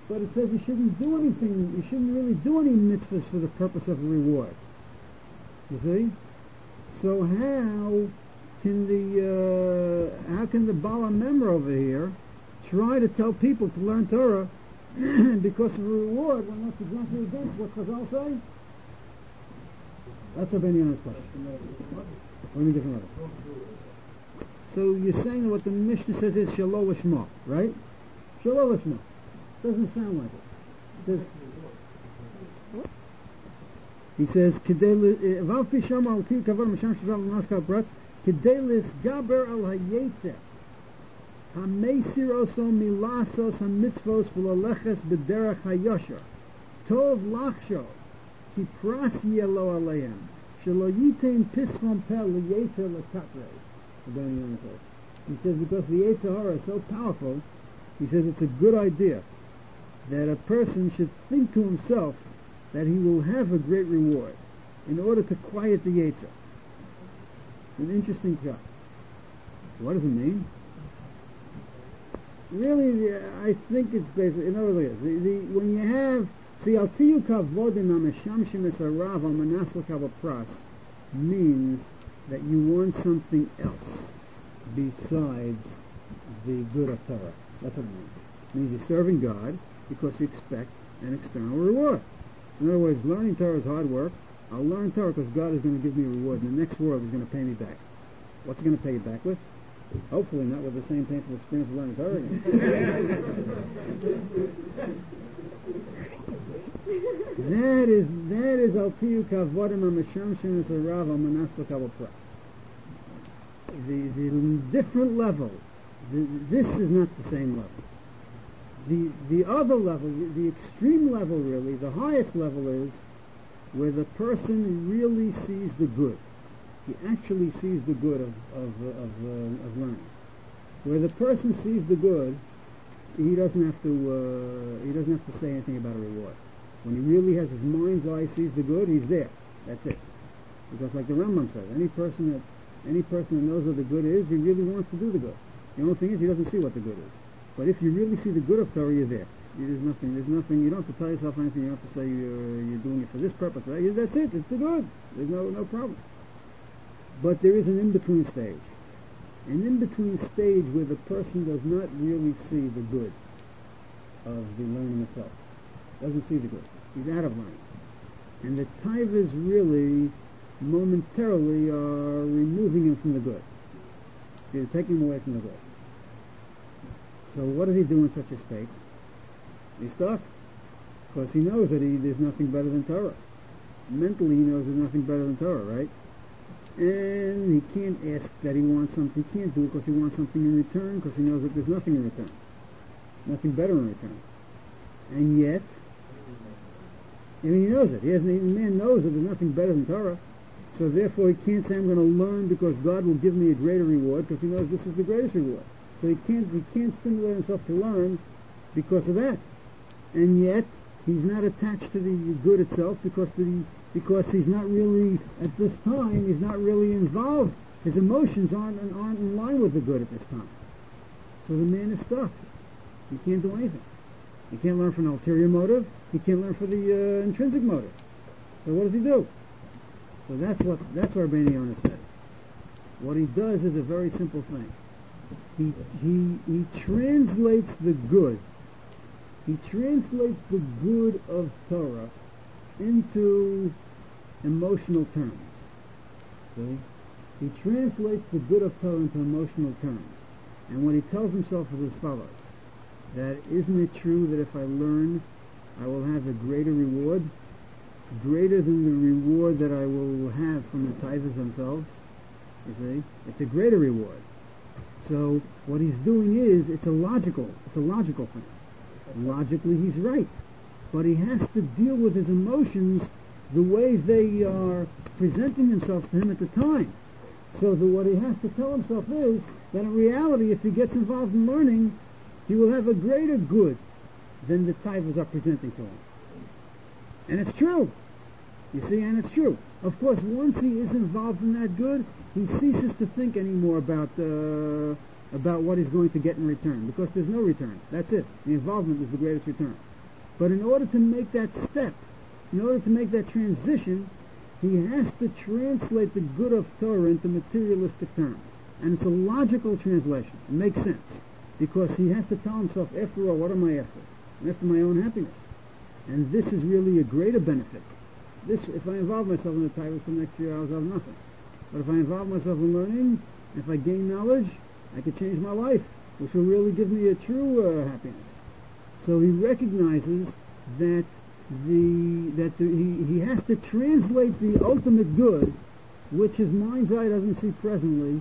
but it says you shouldn't do anything, you shouldn't really do any mitzvahs for the purpose of a reward. You see? So how can the Baal HaMemra over here try to tell people to learn Torah because of a reward when that's exactly against what Chazal say? That's Rabbeinu Yonah's question. What do you mean different level? So you're saying that what the Mishnah says is Shalol Lishma, right? Shalol Lishma. Doesn't sound like it. He says, Val Pi Shama Al Ki Kavod Masham Shazal Naskal Bratz Kedei Lisgaber Al Hayetzer Hamesir Oso Milasos HaMitzvos V'Laleches B'Derech HaYosher Tov Lachsho Ki Pras Yelo Aleim Shelo Yitain Pisvom Pel L'Yetzer L'Katrei. He says because the Yetzer Hara is so powerful, he says it's a good idea that a person should think to himself that he will have a great reward in order to quiet the Yetzer. An interesting thought. What does it mean? Really, I think it's basically, in other words, when you have, see, Al Tiyu Kavodim HaMeshamshim Es Harav Al Manas L'Kav Pras means that you want something else besides the good of Torah. That's what it means. It means you're serving God because you expect an external reward. In other words, learning Torah is hard work. I'll learn Torah because God is going to give me a reward. In the next world, He's going to pay me back. What's He going to pay you back with? Hopefully not with the same painful experience of learning Torah again. that is Al Piyu Kavodim HaMeshamshim Es Harav Al Manas L'Kav Pras. The different level, this is not the same level. The other level, the extreme level really, the highest level is where the person really sees the good. He actually sees the good of learning. Where the person sees the good, he doesn't have to say anything about a reward. When he really has his mind's eye, sees the good, he's there. That's it. Because like the Rambam says, any person that knows what the good is, he really wants to do the good. The only thing is he doesn't see what the good is. But if you really see the good of Torah, you're there. There's nothing, you don't have to tell yourself anything, you don't have to say you're doing it for this purpose. Right? That's it, it's the good. There's no problem. But there is an in-between stage. An in-between stage where the person does not really see the good of the learning itself. Doesn't see the good. He's out of line. And the taivas really, momentarily, are removing him from the good. They're taking him away from the good. So what does he do in such a state? He's stuck. Because he knows that there's nothing better than Torah. Mentally he knows there's nothing better than Torah, right? And he can't ask that he wants something. He can't do it because he wants something in return, because he knows that there's nothing in return. Nothing better in return. And yet, he knows it. The man knows that there's nothing better than Torah. So therefore he can't say I'm going to learn because God will give me a greater reward, because he knows this is the greatest reward. So he can't stimulate himself to learn because of that. And yet, he's not attached to the good itself because he's not really, at this time, he's not really involved. His emotions aren't in line with the good at this time. So the man is stuck. He can't do anything. He can't learn for an ulterior motive. He can't learn for the intrinsic motive. So what does he do? So that's what Rabbeinu Yonah says. What he does is a very simple thing. He translates the good. He translates the good of Torah into emotional terms. See? He translates the good of Torah into emotional terms. And what he tells himself is as follows: that isn't it true that if I learn, I will have a greater reward, greater than the reward that I will have from the tithers themselves? You see? It's a greater reward. So what he's doing is, it's a logical thing. Logically he's right. But he has to deal with his emotions the way they are presenting themselves to him at the time. So that what he has to tell himself is that in reality, if he gets involved in learning, he will have a greater good than the tithers are presenting to him. And it's true. You see, and it's true. Of course, once he is involved in that good, he ceases to think anymore about what he's going to get in return, because there's no return. That's it. The involvement is the greatest return. But in order to make that step, in order to make that transition, he has to translate the good of Torah into materialistic terms. And it's a logical translation. It makes sense. Because he has to tell himself, after all, what am I after? I'm after my own happiness. And this is really a greater benefit. This, if I involve myself in the titles for next year, I'll have nothing. But if I involve myself in learning, if I gain knowledge, I could change my life, which will really give me a true happiness. So he recognizes that he has to translate the ultimate good, which his mind's eye doesn't see presently,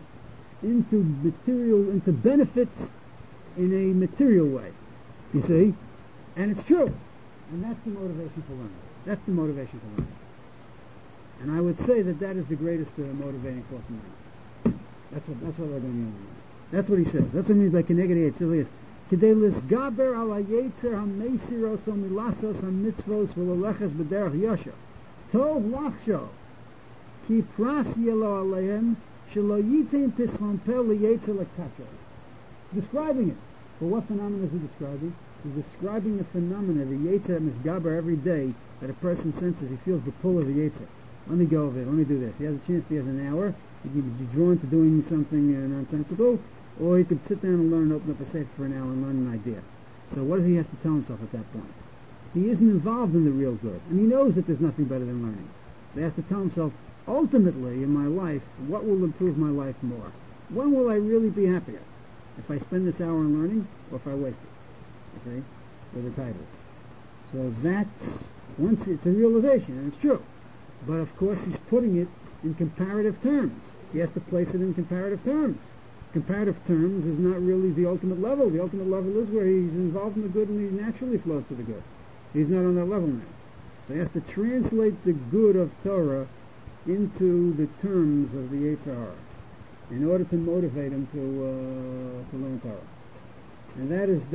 into benefits in a material way. You see? And it's true. And that's the motivation for learning. That's the motivation for learning. And I would say that is the greatest motivating force in life. That's what we're going to learn. That's what he says. That's what it means by Keneged Yitzilias. K'dei lisgaber ala yetzer ha-meisiros o-milasos ha-mitzvos v'lolechas b'derech yosher. Tov lachsho ki pras yelo alehem shelo yitin pischon pel liyetzer l'katro. Describing it. But what phenomenon is he describing? He's describing the phenomena, the yetzer misgaber every day that a person senses. He feels the pull of the yetzer. Let me go over it. Let me do this. He has a chance. He has an hour. He can be drawn to doing something nonsensical, or he could sit down and learn, open up a safe for an hour and learn an idea. So what does he have to tell himself at that point? He isn't involved in the real good, and he knows that there's nothing better than learning. So he has to tell himself, ultimately in my life, what will improve my life more? When will I really be happier? If I spend this hour on learning, or if I waste it? You see? With the titles. So that's, once it's a realization, and it's true. But of course he's putting it in comparative terms. He has to place it in comparative terms. Comparative terms is not really the ultimate level. The ultimate level is where he's involved in the good and he naturally flows to the good. He's not on that level now. So he has to translate the good of Torah into the terms of the Yetzer Hara in order to motivate him to learn Torah. And that is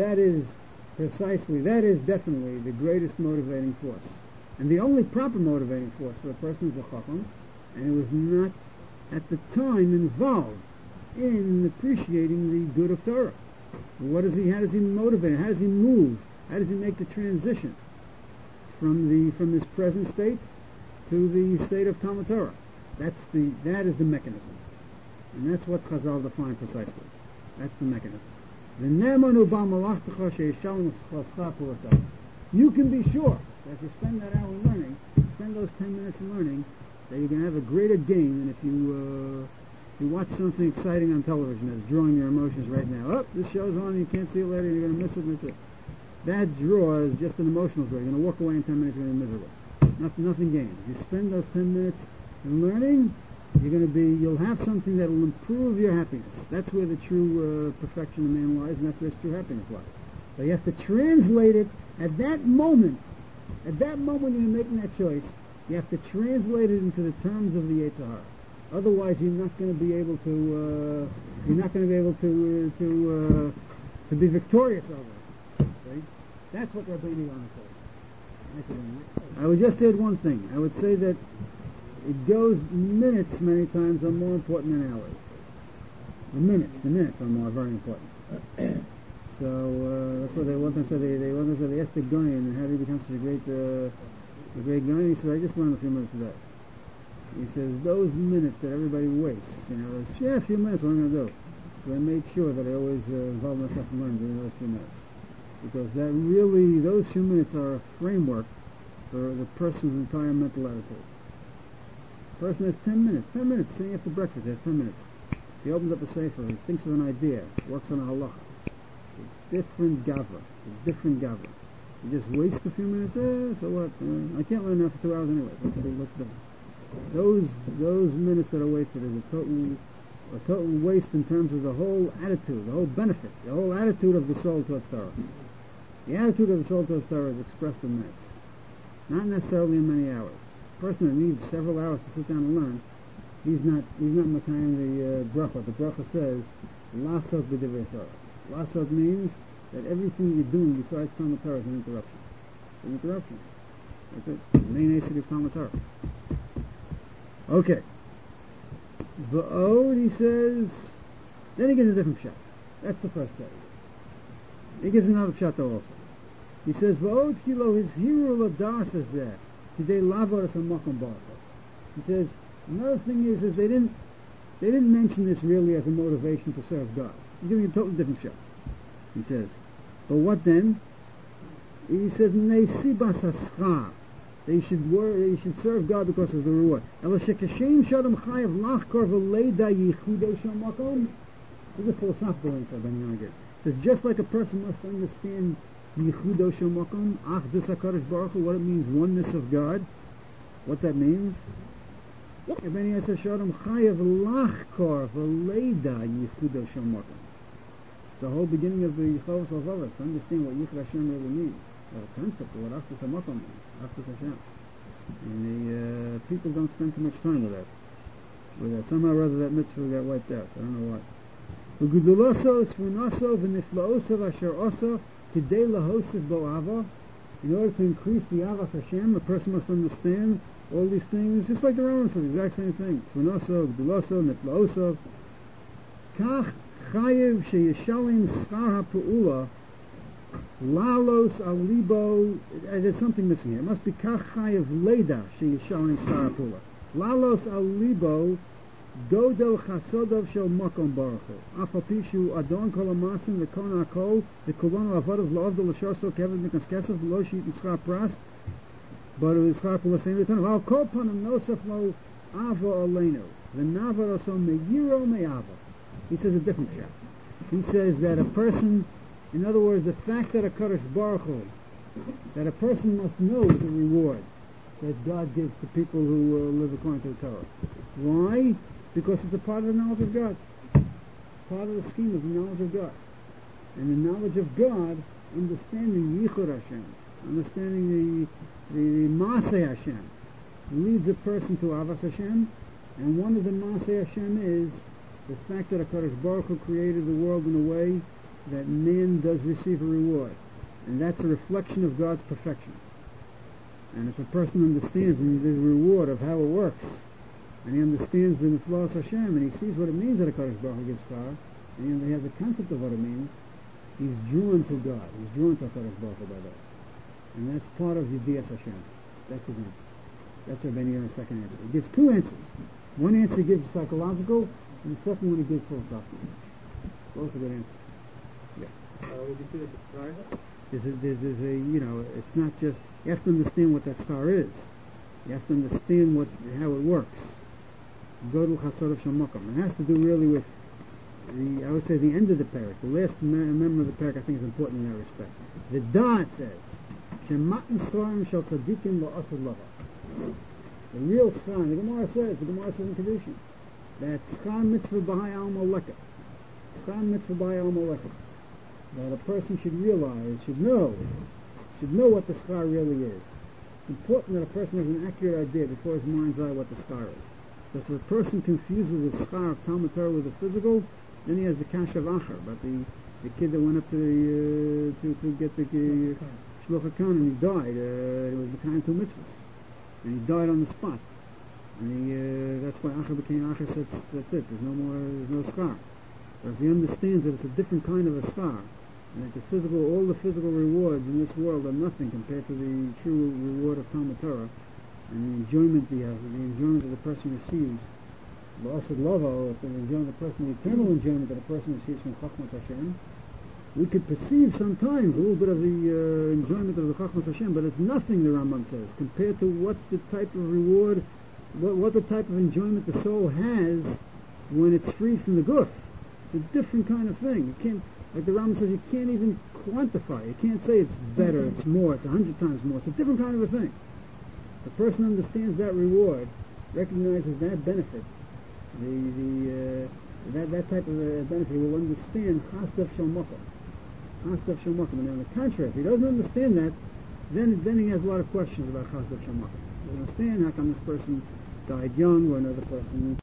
definitely the greatest motivating force. And the only proper motivating force for a person is a chacham, and it was not at the time involved in appreciating the good of Torah. How does he motivate? How does he move? How does he make the transition from his present state to the state of Talmud Torah? That is the mechanism. And that's what Chazal defined precisely. That's the mechanism. You can be sure that if you spend that hour learning, spend those 10 minutes in learning, that you're going to have a greater gain than if you watch something exciting on television that's drawing your emotions right now. Oh, this show's on, and you can't see it later, and you're going to miss it, and that's it. That draw is just an emotional draw. You're going to walk away in 10 minutes, you're going to be miserable. Nothing gained. If you spend those 10 minutes in learning, you'll have something that will improve your happiness. That's where the true perfection of man lies, and that's where his true happiness lies. So you have to translate it at that moment. At that moment when you're making that choice, you have to translate it into the terms of the Yetzer Hara. Otherwise, you're not going to be able to. To be victorious over it. See? That's what Rabbeinu Yonah says. I would just add one thing. I would say that it goes minutes many times are more important than hours. The minutes are very important. So that's what they want to say. They asked the guy and how did he become such a great guy. He said, I just learned a few minutes today. He says those minutes that everybody wastes, a few minutes. What am I going to do? So I made sure that I always involve myself in learning during those few minutes, because those few minutes are a framework for the person's entire mental attitude. The person has 10 minutes sitting after breakfast. He has 10 minutes. He opens up a sefer, he thinks of an idea, works on a halacha. Different gavra. You just waste a few minutes, so what? I can't learn that for 2 hours anyway. What's the those minutes that are wasted is a total waste in terms of the whole attitude, the whole benefit, the whole attitude of the soul towards Torah. The attitude of the soul towards Torah is expressed in minutes, not necessarily in many hours. A person that needs several hours to sit down and learn, he's not Makayim the bracha. The bracha says, Lasot b'divrei Torah. Lasot means that everything you're doing besides Talmud Torah is an interruption. It's an interruption. That's it. The main asik is Talmud Torah. Okay. V'od, he says, then he gives a different shot. That's the first shot. He gives another shot though also. He says, "V'od kilo his hero ladas hazeh kidei lavaras hamakom baruch." He says, another thing is they didn't mention this really as a motivation to serve God. He's giving a totally different shot. He says, but what then? He says, they should serve God because of the reward. There's a philosophical answer Ben Yager. Says just like a person must understand Yichudo Shemakom, Achdus HaKadosh Baruch Hu, what it means, oneness of God, what that means. Ben Yager says, Shadam Chayav Lachkor V'Leida Yichudo Shemakom. The whole beginning of the Yichovos Alvaras, to understand what Yichud Hashem really means. The concept of what Achdus HaMakom means, Achdus Hashem. And the people don't spend too much time with that. Somehow or other that mitzvah got wiped out. I don't know why. V'guduloso, Sfunoso, V'niflaoso, V'asher Oso, Kidei Lahosif Bo'ava. In order to increase the Avas Hashem, a person must understand all these things, just like the Rambam says, the exact same thing. Sfunoso, Guduloso, Niflaoso. Kach Chayev Sheyeshalim Schar HaPe'ula Lalos Alibo. There's something missing here. It must be Kach Chayev Leda Sheyeshalim Schar HaPe'ula Lalos Alibo Godo Chasodov Shel Makom Baruch Hu Afapishu Adon Kol Amasim V'Kon HaKol V'Kolon Avadav L'Avdol L'Sharso Kevin Mikas Kesef V'Lo Shit Schar Pras but it is Schar Pula Sein V'Tan V'Al Kol Panim Nosef Lo Avo Aleinu V'Navar Oso Me'yiro Me'ava. He says a different shot. He says that a person, in other words, the fact that a Kadosh Baruch Hu, that a person must know the reward that God gives to people who live according to the Torah. Why? Because it's a part of the knowledge of God. Part of the scheme of the knowledge of God. And the knowledge of God, understanding Yichud Hashem, understanding the Maaseh Hashem, leads a person to Avas Hashem, and one of the Maaseh Hashem is the fact that HaKadosh Baruch Hu created the world in a way that man does receive a reward. And that's a reflection of God's perfection. And if a person understands the reward of how it works, and he understands the Niflaos Hashem, and he sees what it means that HaKadosh Baruch Hu gives power, and he has a concept of what it means, he's drawn to God. He's drawn to HaKadosh Baruch Hu by that. And that's part of Yedias Hashem. That's his answer. That's Rabbeinu Yonah's second answer. He gives two answers. One answer he gives psychological, and the second one he gives philosophical. Both are good answers. Yeah. Would you see the star? There's a, it's not just, you have to understand what that star is. You have to understand how it works. Godel Chasod of Shamakom. It has to do really with I would say the end of the parak. The last member of the parak I think is important in that respect. The Da'at says, Shematan Scharim Shal Tzadikim La'asad Lava. The real Scharim, the Gemara says in Kedushin, that Schar Mitzvah B'hai Al Moleka. Schar Mitzvah B'hai Al Moleka. That a person should realize, should know what the Schar really is. It's important that a person has an accurate idea before his mind's eye what the Schar is. Because if a person confuses the Schar of Talmud Torah with the physical, then he has the Kash of Acher, but the kid that went up to get the Shluch HaKan and he died, it was the kind of two mitzvahs. And he died on the spot. And that's why Acher became Acher, that's it, there's no Schar. But if he understands that it's a different kind of a Schar, and that all the physical rewards in this world are nothing compared to the true reward of Talmud Torah, and the enjoyment the enjoyment that the person receives, the Asad Lava, the enjoyment of the person, the eternal enjoyment that a person receives from Chachmas Hashem, we could perceive sometimes a little bit of the enjoyment of the Chachmas Hashem, but it's nothing, the Rambam says, compared to what the type of reward, what the type of enjoyment the soul has when it's free from the guf. It's a different kind of thing. You can't, like the Rambam says, you can't even quantify. You can't say it's better, it's more, it's 100 times more. It's a different kind of a thing. The person understands that reward, recognizes that benefit, that type of benefit, will understand Chasdav Shel Makom. Chasdav Shel Makom. And on the contrary, if he doesn't understand that, then he has a lot of questions about Chasdav Shel Makom. He doesn't understand how come this person died young or another person